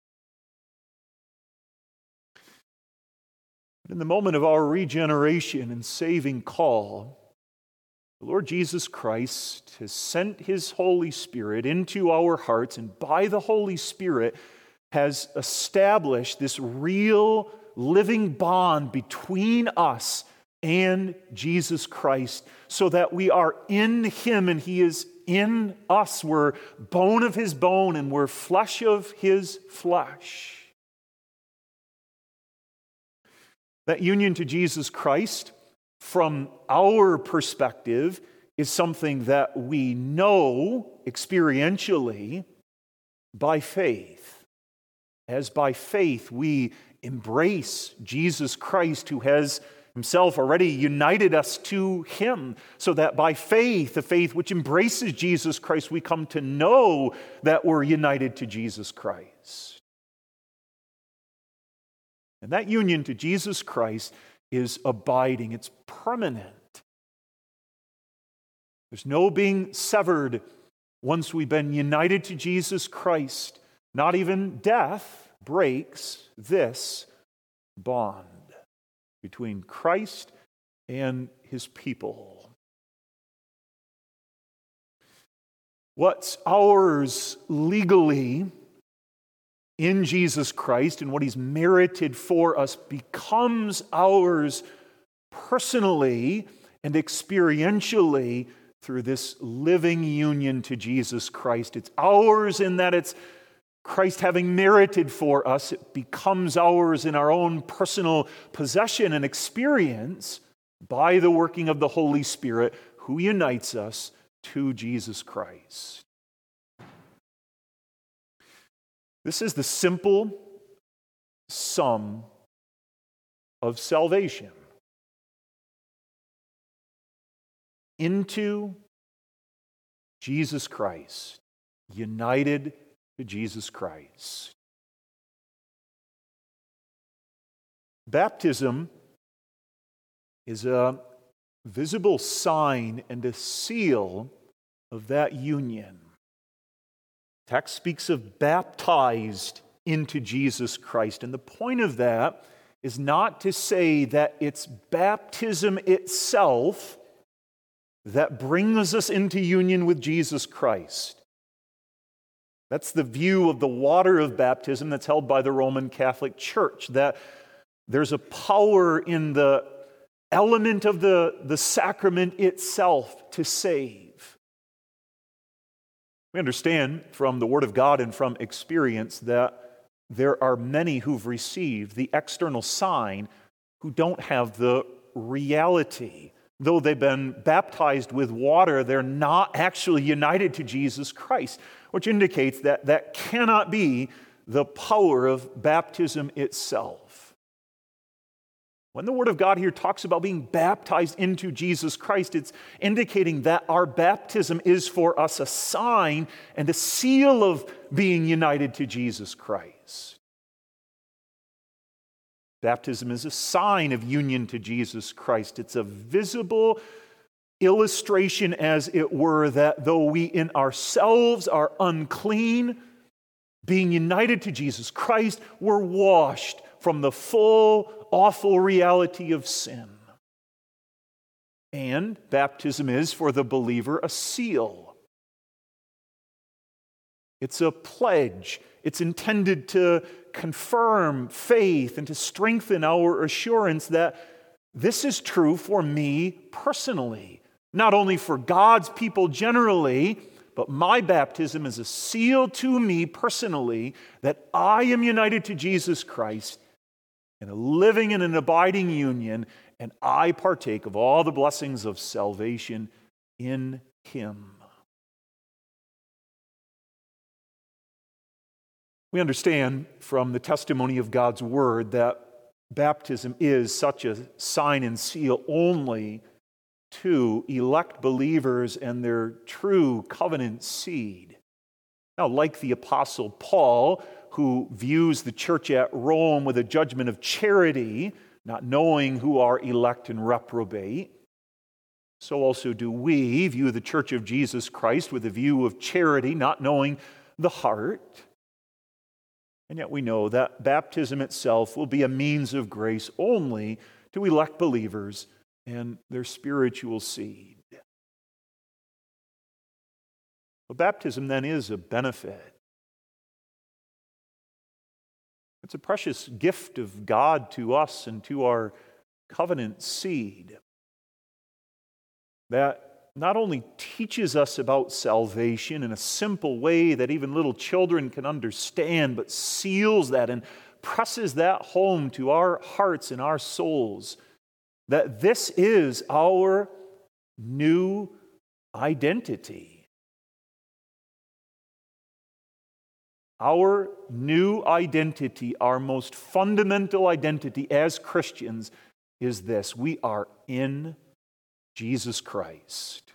But in the moment of our regeneration and saving call, the Lord Jesus Christ has sent His Holy Spirit into our hearts, and by the Holy Spirit has established this real living bond between us and Jesus Christ, so that we are in Him and He is in us. We're bone of His bone and we're flesh of His flesh. That union to Jesus Christ, from our perspective, is something that we know experientially by faith. As by faith we embrace Jesus Christ, who has Himself already united us to Him, so that by faith, the faith which embraces Jesus Christ, we come to know that we're united to Jesus Christ. And that union to Jesus Christ is abiding. It's permanent. There's no being severed once we've been united to Jesus Christ. Not even death breaks this bond between Christ and His people. What's ours legally in Jesus Christ and what He's merited for us becomes ours personally and experientially through this living union to Jesus Christ. It's ours in that it's Christ having merited for us. It becomes ours in our own personal possession and experience by the working of the Holy Spirit who unites us to Jesus Christ. This is the simple sum of salvation. Into Jesus Christ, united to Jesus Christ. Baptism is a visible sign and a seal of that union. The text speaks of baptized into Jesus Christ, and the point of that is not to say that it's baptism itself that brings us into union with Jesus Christ. That's the view of the water of baptism that's held by the Roman Catholic Church, that there's a power in the element of the sacrament itself to save. We understand from the Word of God and from experience that there are many who've received the external sign who don't have the reality. Though they've been baptized with water, they're not actually united to Jesus Christ, which indicates that that cannot be the power of baptism itself. When the Word of God here talks about being baptized into Jesus Christ, it's indicating that our baptism is for us a sign and a seal of being united to Jesus Christ. Baptism is a sign of union to Jesus Christ. It's a visible illustration, as it were, that though we in ourselves are unclean, being united to Jesus Christ, we're washed from the full, awful reality of sin. And baptism is, for the believer, a seal. It's a pledge. It's intended to confirm faith and to strengthen our assurance that this is true for me personally. Not only for God's people generally, but my baptism is a seal to me personally that I am united to Jesus Christ in a living and an abiding union, and I partake of all the blessings of salvation in Him. We understand from the testimony of God's Word that baptism is such a sign and seal only to elect believers and their true covenant seed. Now, like the Apostle Paul, who views the church at Rome with a judgment of charity, not knowing who are elect and reprobate, so also do we view the church of Jesus Christ with a view of charity, not knowing the heart. And yet we know that baptism itself will be a means of grace only to elect believers and their spiritual seed. But baptism then is a benefit. It's a precious gift of God to us and to our covenant seed that not only teaches us about salvation in a simple way that even little children can understand, but seals that and presses that home to our hearts and our souls, that this is our new identity. Our new identity, our most fundamental identity as Christians is this: we are in Jesus Christ.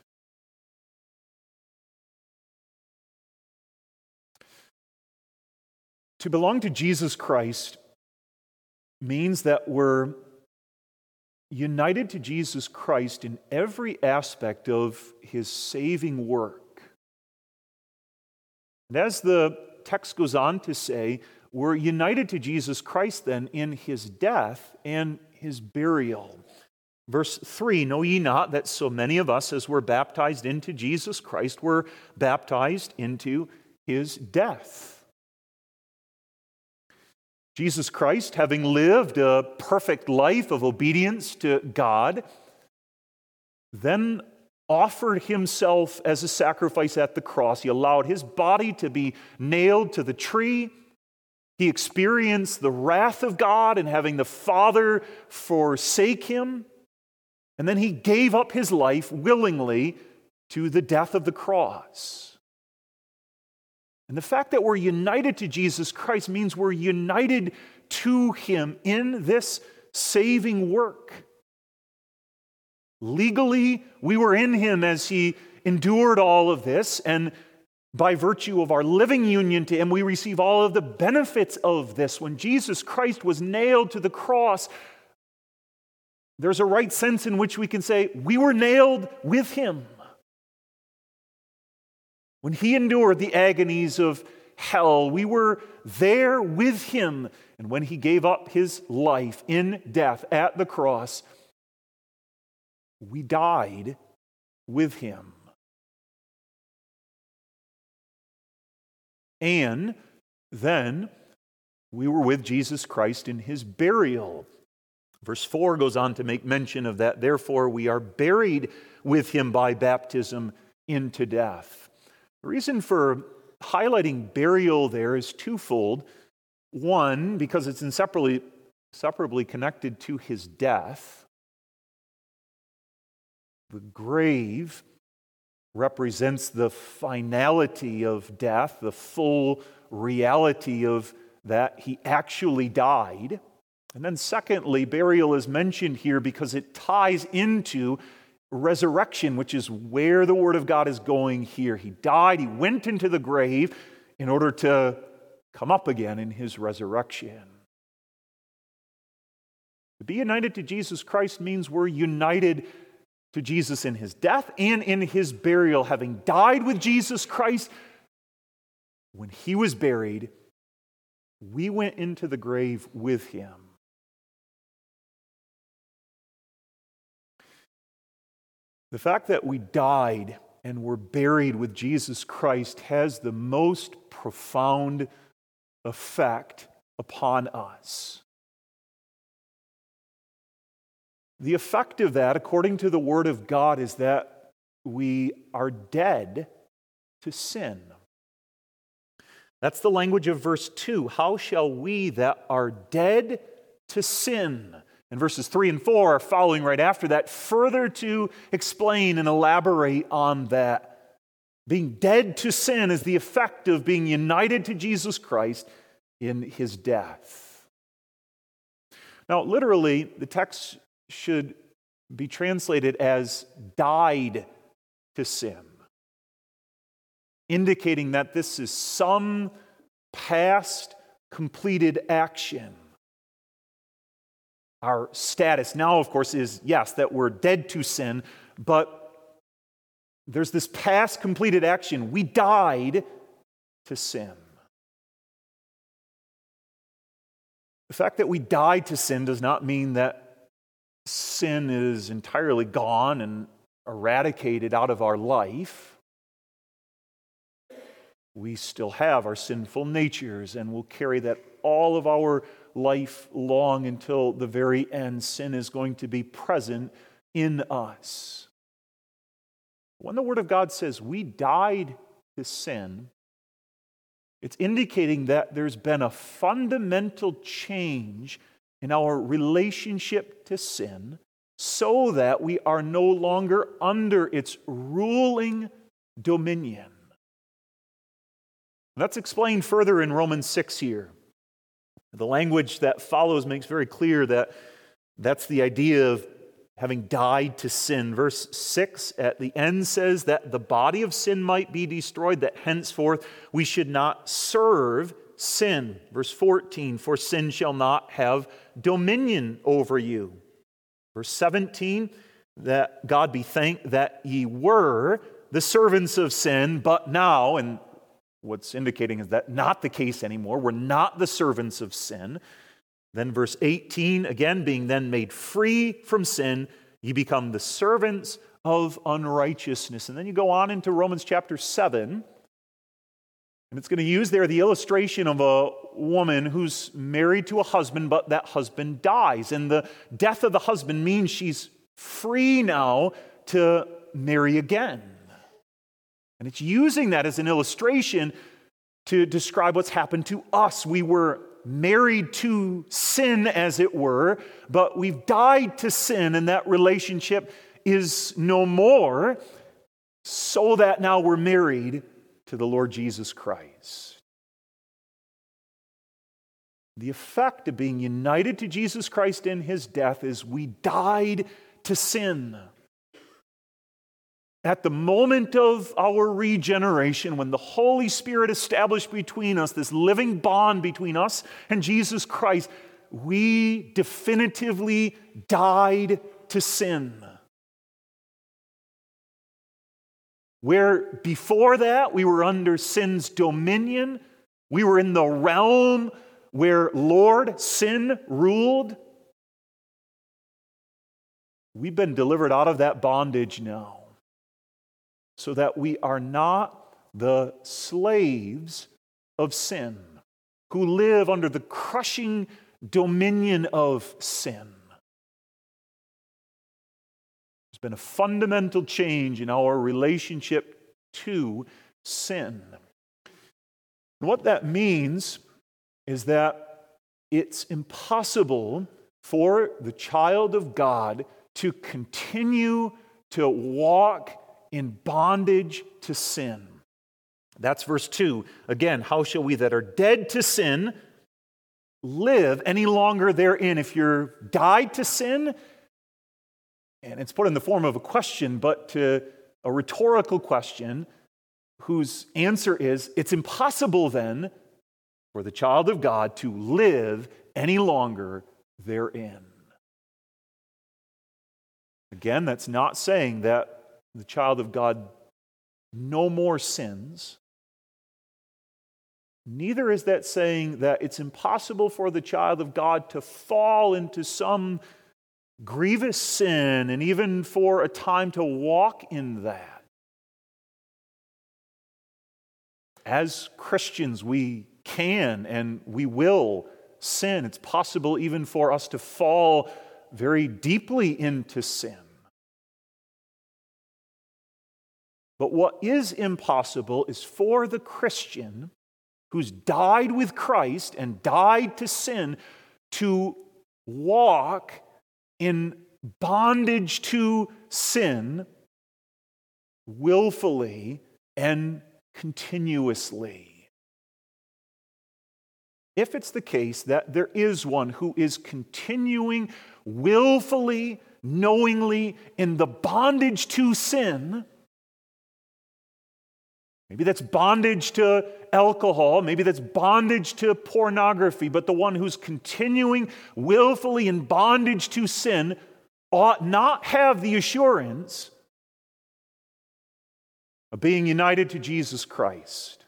To belong to Jesus Christ means that we're united to Jesus Christ in every aspect of His saving work. And as the text goes on to say, we're united to Jesus Christ then in His death and His burial. Verse 3, know ye not that so many of us as were baptized into Jesus Christ were baptized into His death? Jesus Christ, having lived a perfect life of obedience to God, then offered himself as a sacrifice at the cross. He allowed his body to be nailed to the tree. He experienced the wrath of God in having the Father forsake him. And then he gave up his life willingly to the death of the cross. And the fact that we're united to Jesus Christ means we're united to him in this saving work. Legally, we were in him as he endured all of this, and by virtue of our living union to him, we receive all of the benefits of this. When Jesus Christ was nailed to the cross, there's a right sense in which we can say we were nailed with him. When he endured the agonies of hell, we were there with him. And when he gave up his life in death at the cross, we died with him. And then we were with Jesus Christ in his burial. Verse 4 goes on to make mention of that. Therefore, we are buried with him by baptism into death. The reason for highlighting burial there is twofold. One, because it's inseparably connected to his death. The grave represents the finality of death, the full reality of that he actually died. And then secondly, burial is mentioned here because it ties into resurrection, which is where the Word of God is going here. He died, he went into the grave in order to come up again in his resurrection. To be united to Jesus Christ means we're united to Jesus in his death and in his burial. Having died with Jesus Christ, when he was buried, we went into the grave with him. The fact that we died and were buried with Jesus Christ has the most profound effect upon us. The effect of that, according to the Word of God, is that we are dead to sin. That's the language of verse 2. How shall we that are dead to sin? And verses 3 and 4 are following right after that, further to explain and elaborate on that. Being dead to sin is the effect of being united to Jesus Christ in his death. Now, literally, the text should be translated as died to sin, indicating that this is some past completed action. Our status now, of course, is, yes, that we're dead to sin, but there's this past completed action. We died to sin. The fact that we died to sin does not mean that sin is entirely gone and eradicated out of our life. We still have our sinful natures and will carry that all of our life long until the very end. Sin is going to be present in us. When the Word of God says we died to sin, it's indicating that there's been a fundamental change in our relationship to sin so that we are no longer under its ruling dominion. That's explained further in Romans 6 here. The language that follows makes very clear that that's the idea of having died to sin. Verse 6 at the end says that the body of sin might be destroyed, that henceforth we should not serve sin. Verse 14, for sin shall not have dominion over you. Verse 17, that God be thanked that ye were the servants of sin, but now, and what's indicating is that not the case anymore. We're not the servants of sin. Then verse 18, again, being then made free from sin, ye become the servants of unrighteousness. And then you go on into Romans chapter 7, And it's going to use there the illustration of a woman who's married to a husband, but that husband dies. And the death of the husband means she's free now to marry again. And it's using that as an illustration to describe what's happened to us. We were married to sin, as it were, but we've died to sin, and that relationship is no more, so that now we're married to the Lord Jesus Christ. The effect of being united to Jesus Christ in his death is we died to sin. At the moment of our regeneration, when the Holy Spirit established between us this living bond between us and Jesus Christ, we definitively died to sin. Where before that we were under sin's dominion, we were in the realm where Lord sin ruled. We've been delivered out of that bondage now, so that we are not the slaves of sin who live under the crushing dominion of sin. There's been a fundamental change in our relationship to sin. And what that means is that it's impossible for the child of God to continue to walk in bondage to sin. That's verse 2. Again, how shall we that are dead to sin live any longer therein? If you're died to sin, and it's put in the form of a question, but to a rhetorical question, whose answer is, it's impossible then for the child of God to live any longer therein. Again, that's not saying that the child of God no more sins. Neither is that saying that it's impossible for the child of God to fall into some grievous sin and even for a time to walk in that. As Christians, we can and we will sin. It's possible even for us to fall very deeply into sin. But what is impossible is for the Christian who's died with Christ and died to sin to walk in bondage to sin willfully and continuously. If it's the case that there is one who is continuing willfully, knowingly in the bondage to sin, maybe that's bondage to alcohol, maybe that's bondage to pornography, but the one who's continuing willfully in bondage to sin ought not have the assurance of being united to Jesus Christ.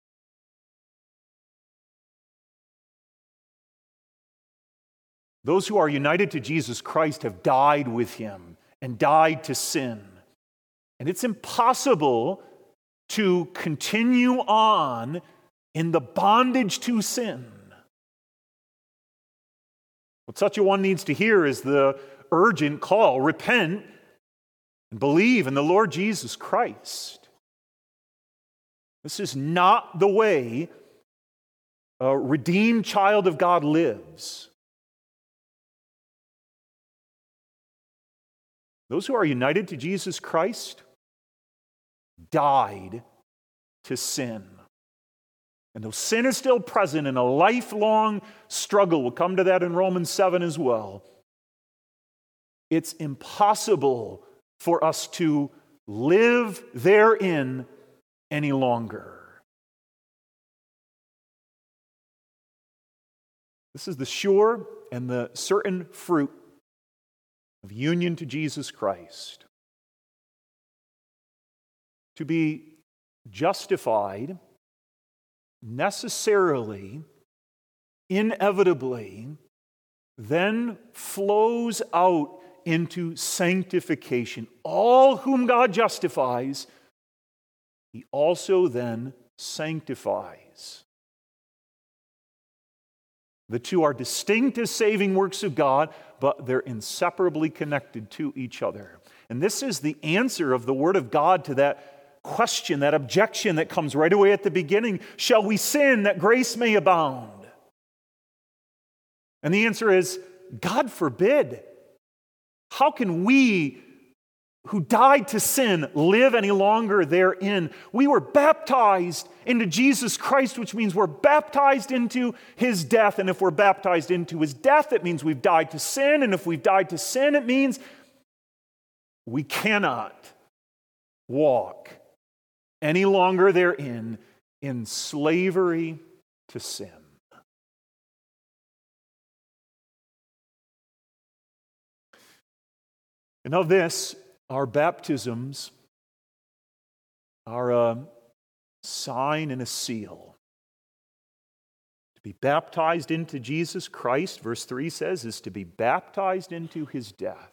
Those who are united to Jesus Christ have died with him and died to sin. And it's impossible to continue on in the bondage to sin. What such a one needs to hear is the urgent call: repent and believe in the Lord Jesus Christ. This is not the way a redeemed child of God lives. Those who are united to Jesus Christ died to sin. And though sin is still present in a lifelong struggle, we'll come to that in Romans 7 as well, it's impossible for us to live therein any longer. This is the sure and the certain fruit of union to Jesus Christ. To be justified necessarily, inevitably, then flows out into sanctification. All whom God justifies, he also then sanctifies. The two are distinct as saving works of God, but they're inseparably connected to each other. And this is the answer of the Word of God to that question, that objection that comes right away at the beginning. Shall we sin that grace may abound? And the answer is, God forbid. How can we who died to sin live any longer therein? We were baptized into Jesus Christ, which means we're baptized into His death. And if we're baptized into His death, it means we've died to sin. And if we've died to sin, it means we cannot walk any longer therein in slavery to sin. And of this, our baptisms are a sign and a seal. To be baptized into Jesus Christ, verse 3 says, is to be baptized into His death.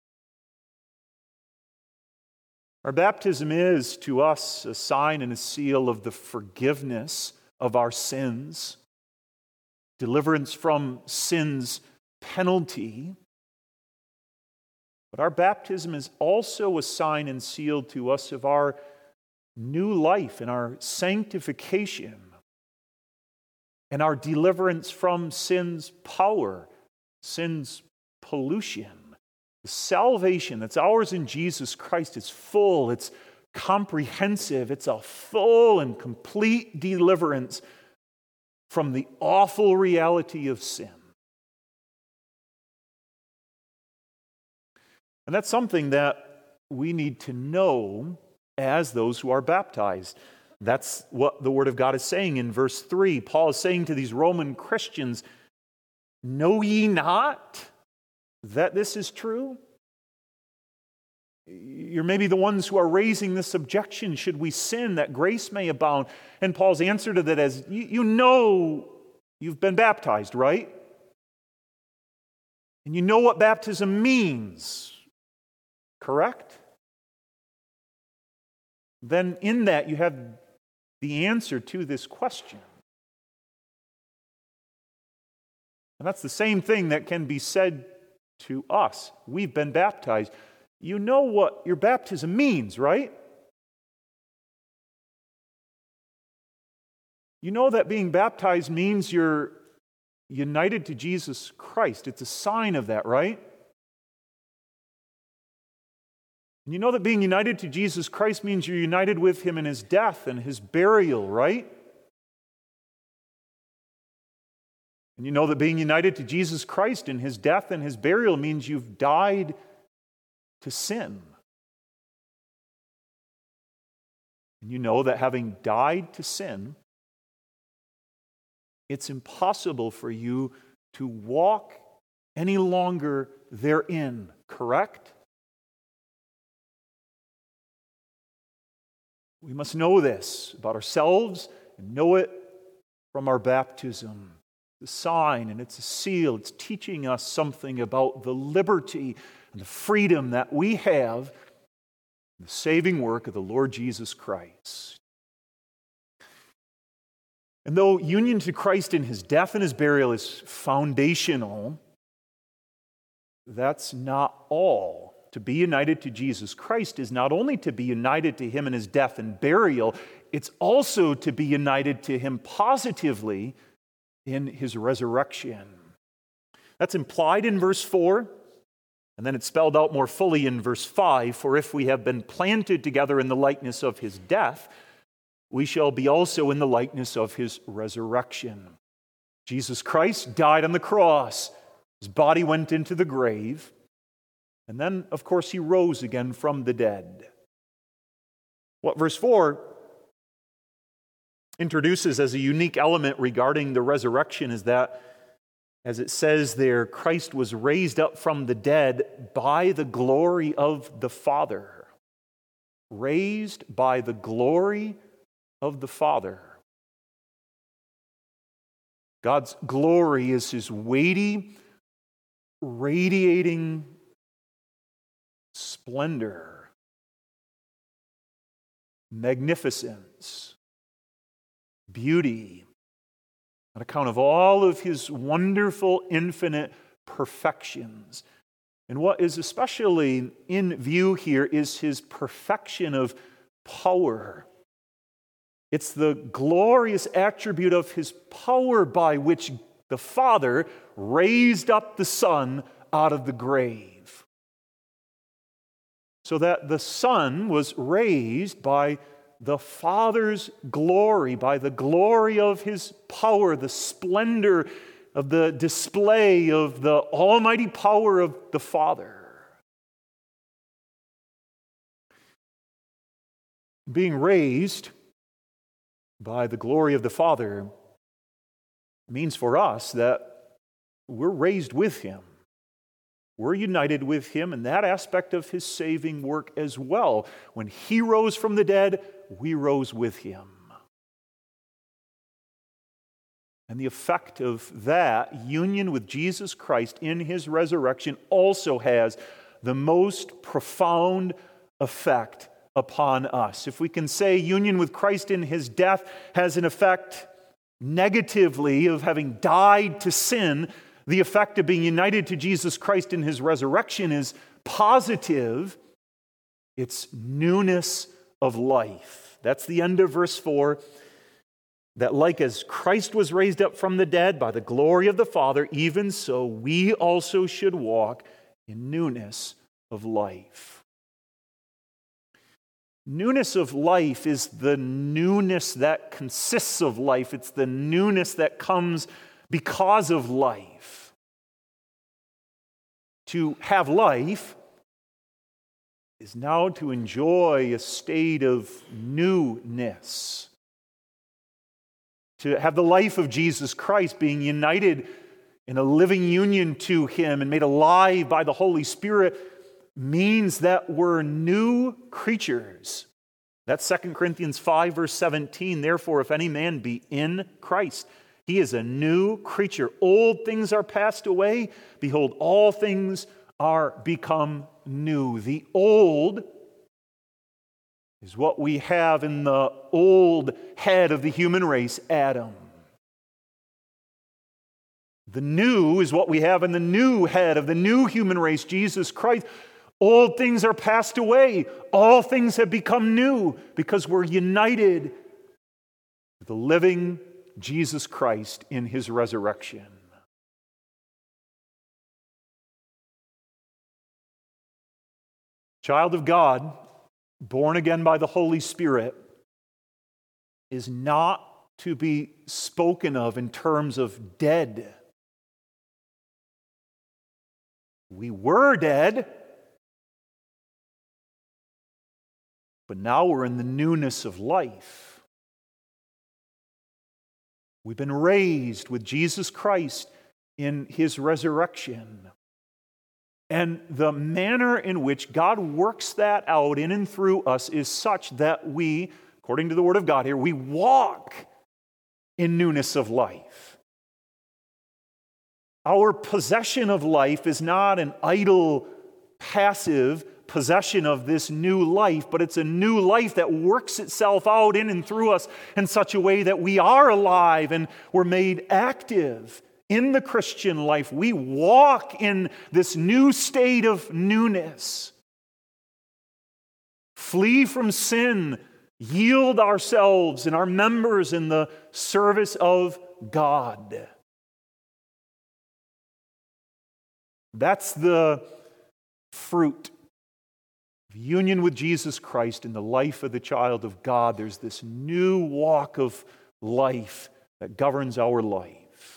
Our baptism is to us a sign and a seal of the forgiveness of our sins, deliverance from sin's penalty. But our baptism is also a sign and seal to us of our new life and our sanctification and our deliverance from sin's power, sin's pollution. The salvation that's ours in Jesus Christ is full, it's comprehensive, it's a full and complete deliverance from the awful reality of sin. And that's something that we need to know as those who are baptized. That's what the Word of God is saying in verse 3. Paul is saying to these Roman Christians, know ye not that this is true? You're maybe the ones who are raising this objection. Should we sin that grace may abound? And Paul's answer to that is, you know you've been baptized, right? And you know what baptism means, correct? Then in that you have the answer to this question. And that's the same thing that can be said to us. We've been baptized. You know what your baptism means, right? You know that being baptized means you're united to Jesus Christ. It's a sign of that, right? And you know that being united to Jesus Christ means you're united with Him in His death and His burial, right? And you know that being united to Jesus Christ in His death and His burial means you've died to sin. And you know that having died to sin, it's impossible for you to walk any longer therein, correct? We must know this about ourselves and know it from our baptism. The sign, and it's a seal. It's teaching us something about the liberty and the freedom that we have in the saving work of the Lord Jesus Christ. And though union to Christ in His death and His burial is foundational, that's not all. To be united to Jesus Christ is not only to be united to Him in His death and burial, it's also to be united to Him positively in His resurrection. That's implied in verse 4, and then it's spelled out more fully in verse 5. For if we have been planted together in the likeness of His death, we shall be also in the likeness of His resurrection. Jesus Christ died on the cross. His body went into the grave. And then, of course, He rose again from the dead. What verse 4 introduces as a unique element regarding the resurrection is that, as it says there, Christ was raised up from the dead by the glory of the Father. Raised by the glory of the Father. God's glory is His weighty, radiating splendor, magnificence. beauty, on account of all of his wonderful, infinite perfections. And what is especially in view here is his perfection of power. It's the glorious attribute of his power by which the Father raised up the Son out of the grave. So that the Son was raised by the Father's glory, by the glory of his power, the splendor of the display of the almighty power of the Father. Being raised by the glory of the Father means for us that we're raised with him. We're united with him in that aspect of his saving work as well. When he rose from the dead, we rose with him. And the effect of that union with Jesus Christ in his resurrection also has the most profound effect upon us. If we can say union with Christ in his death has an effect negatively of having died to sin, the effect of being united to Jesus Christ in his resurrection is positive. It's newness of life. That's the end of verse 4. That like as Christ was raised up from the dead by the glory of the Father, even so we also should walk in newness of life. Newness of life is the newness that consists of life. It's the newness that comes because of life. To have life is now to enjoy a state of newness. To have the life of Jesus Christ being united in a living union to him and made alive by the Holy Spirit means that we're new creatures. That's 2 Corinthians 5, verse 17. Therefore, if any man be in Christ, he is a new creature. Old things are passed away. Behold, all things are become new. The old is what we have in the old head of the human race, Adam. The new is what we have in the new head of the new human race, Jesus Christ. Old things are passed away. All things have become new because we're united with the living Jesus Christ in his resurrection. Child of God, born again by the Holy Spirit, is not to be spoken of in terms of dead. We were dead, but now we're in the newness of life. We've been raised with Jesus Christ in his resurrection. And the manner in which God works that out in and through us is such that we, according to the Word of God here, we walk in newness of life. Our possession of life is not an idle, passive possession of this new life, but it's a new life that works itself out in and through us in such a way that we are alive and we're made active. In the Christian life, we walk in this new state of newness. Flee from sin, yield ourselves and our members in the service of God. That's the fruit of union with Jesus Christ in the life of the child of God. There's this new walk of life that governs our life.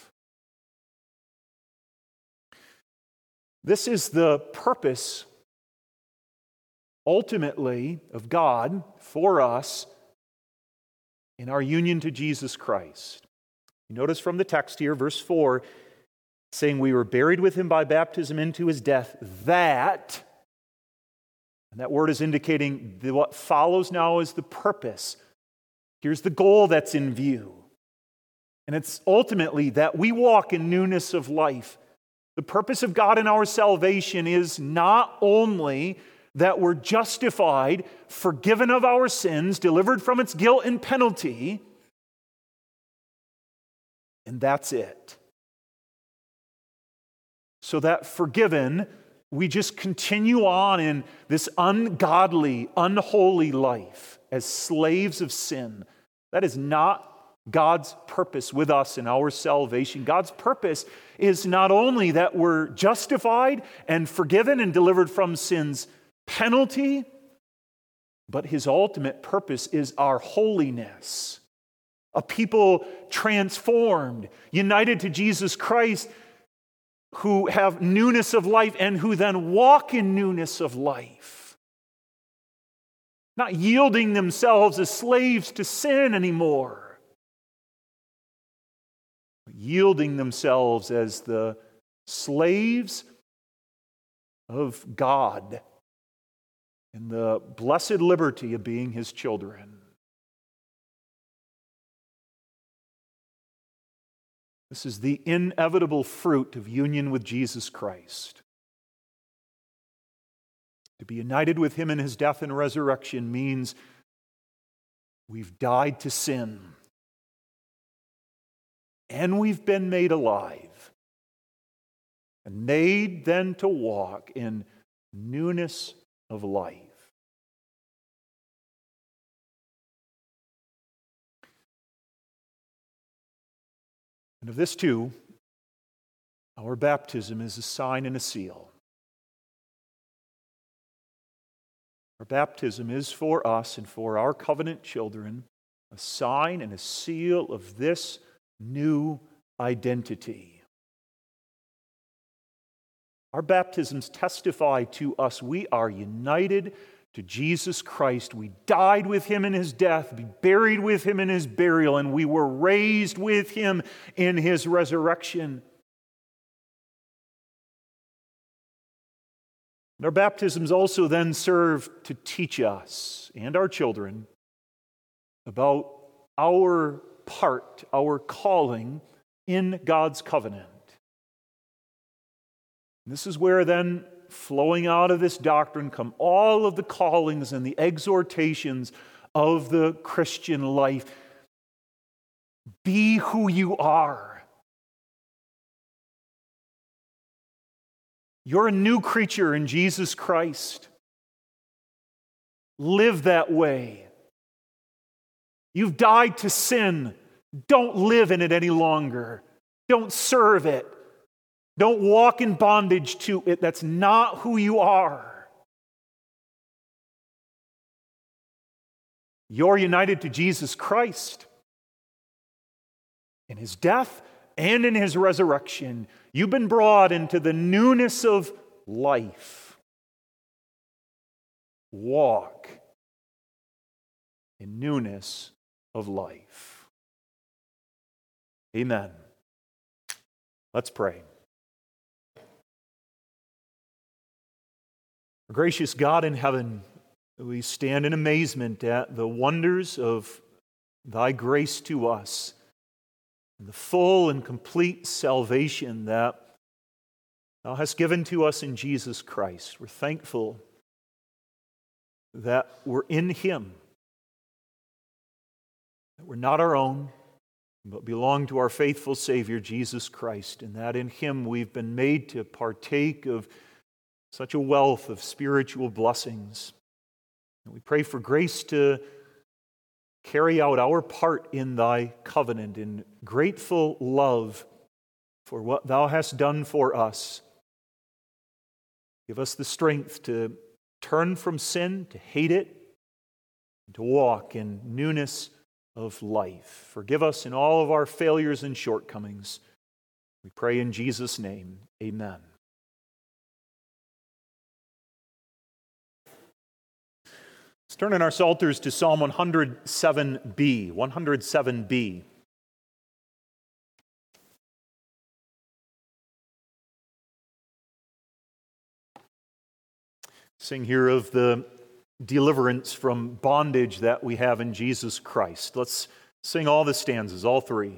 This is the purpose, ultimately, of God for us in our union to Jesus Christ. You notice from the text here, verse 4, saying we were buried with him by baptism into his death, that, and that word is indicating what follows now is the purpose. Here's the goal that's in view. And it's ultimately that we walk in newness of life. The purpose of God in our salvation is not only that we're justified, forgiven of our sins, delivered from its guilt and penalty, And that's it. So that forgiven, we just continue on in this ungodly, unholy life as slaves of sin. That is not God's purpose with us in our salvation. God's purpose is not only that we're justified and forgiven and delivered from sin's penalty, but His ultimate purpose is our holiness. A people transformed, united to Jesus Christ, who have newness of life and who then walk in newness of life. Not yielding themselves as slaves to sin anymore, but yielding themselves as the slaves of God in the blessed liberty of being His children. This is the inevitable fruit of union with Jesus Christ. To be united with Him in His death and resurrection means we've died to sin and we've been made alive and made then to walk in newness of life. And of this too, our baptism is a sign and a seal. Our baptism is for us and for our covenant children a sign and a seal of this new identity. Our baptisms testify to us we are united to Jesus Christ. We died with Him in His death, we buried with Him in His burial, and we were raised with Him in His resurrection. And our baptisms also then serve to teach us and our children about our part, our calling in God's covenant. And this is where then, flowing out of this doctrine, come all of the callings and the exhortations of the Christian life. Be who you are. You're a new creature in Jesus Christ. Live that way. You've died to sin. Don't live in it any longer. Don't serve it. Don't walk in bondage to it. That's not who you are. You're united to Jesus Christ. In His death and in His resurrection, you've been brought into the newness of life. Walk in newness of life. Amen. Let's pray. Gracious God in heaven, we stand in amazement at the wonders of Thy grace to us and the full and complete salvation that Thou hast given to us in Jesus Christ. We're thankful that we're in Him, that we're not our own, but belong to our faithful Savior, Jesus Christ, and that in Him we've been made to partake of such a wealth of spiritual blessings. And we pray for grace to carry out our part in Thy covenant in grateful love for what Thou hast done for us. Give us the strength to turn from sin, to hate it, and to walk in newness of life. Forgive us in all of our failures and shortcomings. We pray in Jesus' name. Amen. Let's turn in our Psalters to Psalm 107b. 107b. Sing here of the deliverance from bondage that we have in Jesus Christ. Let's sing all the stanzas, all three.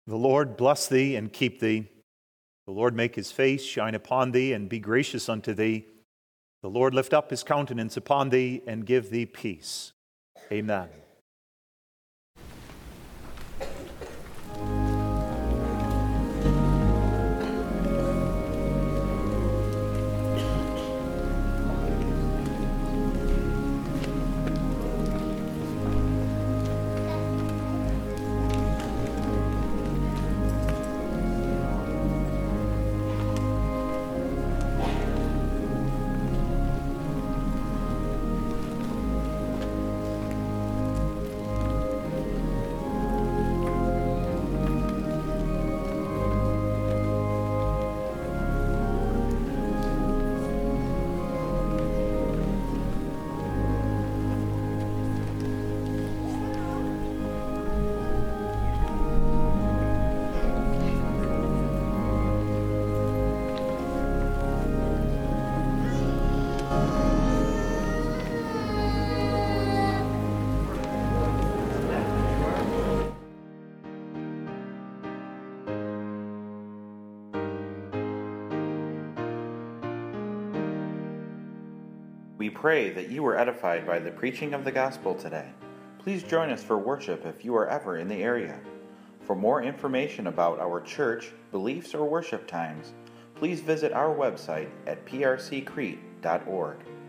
The Lord bless thee and keep thee. The Lord make his face shine upon thee and be gracious unto thee. The Lord lift up his countenance upon thee and give thee peace. Amen. We pray that you were edified by the preaching of the gospel today. Please join us for worship if you are ever in the area. For more information about our church, beliefs, or worship times, please visit our website at prccrete.org.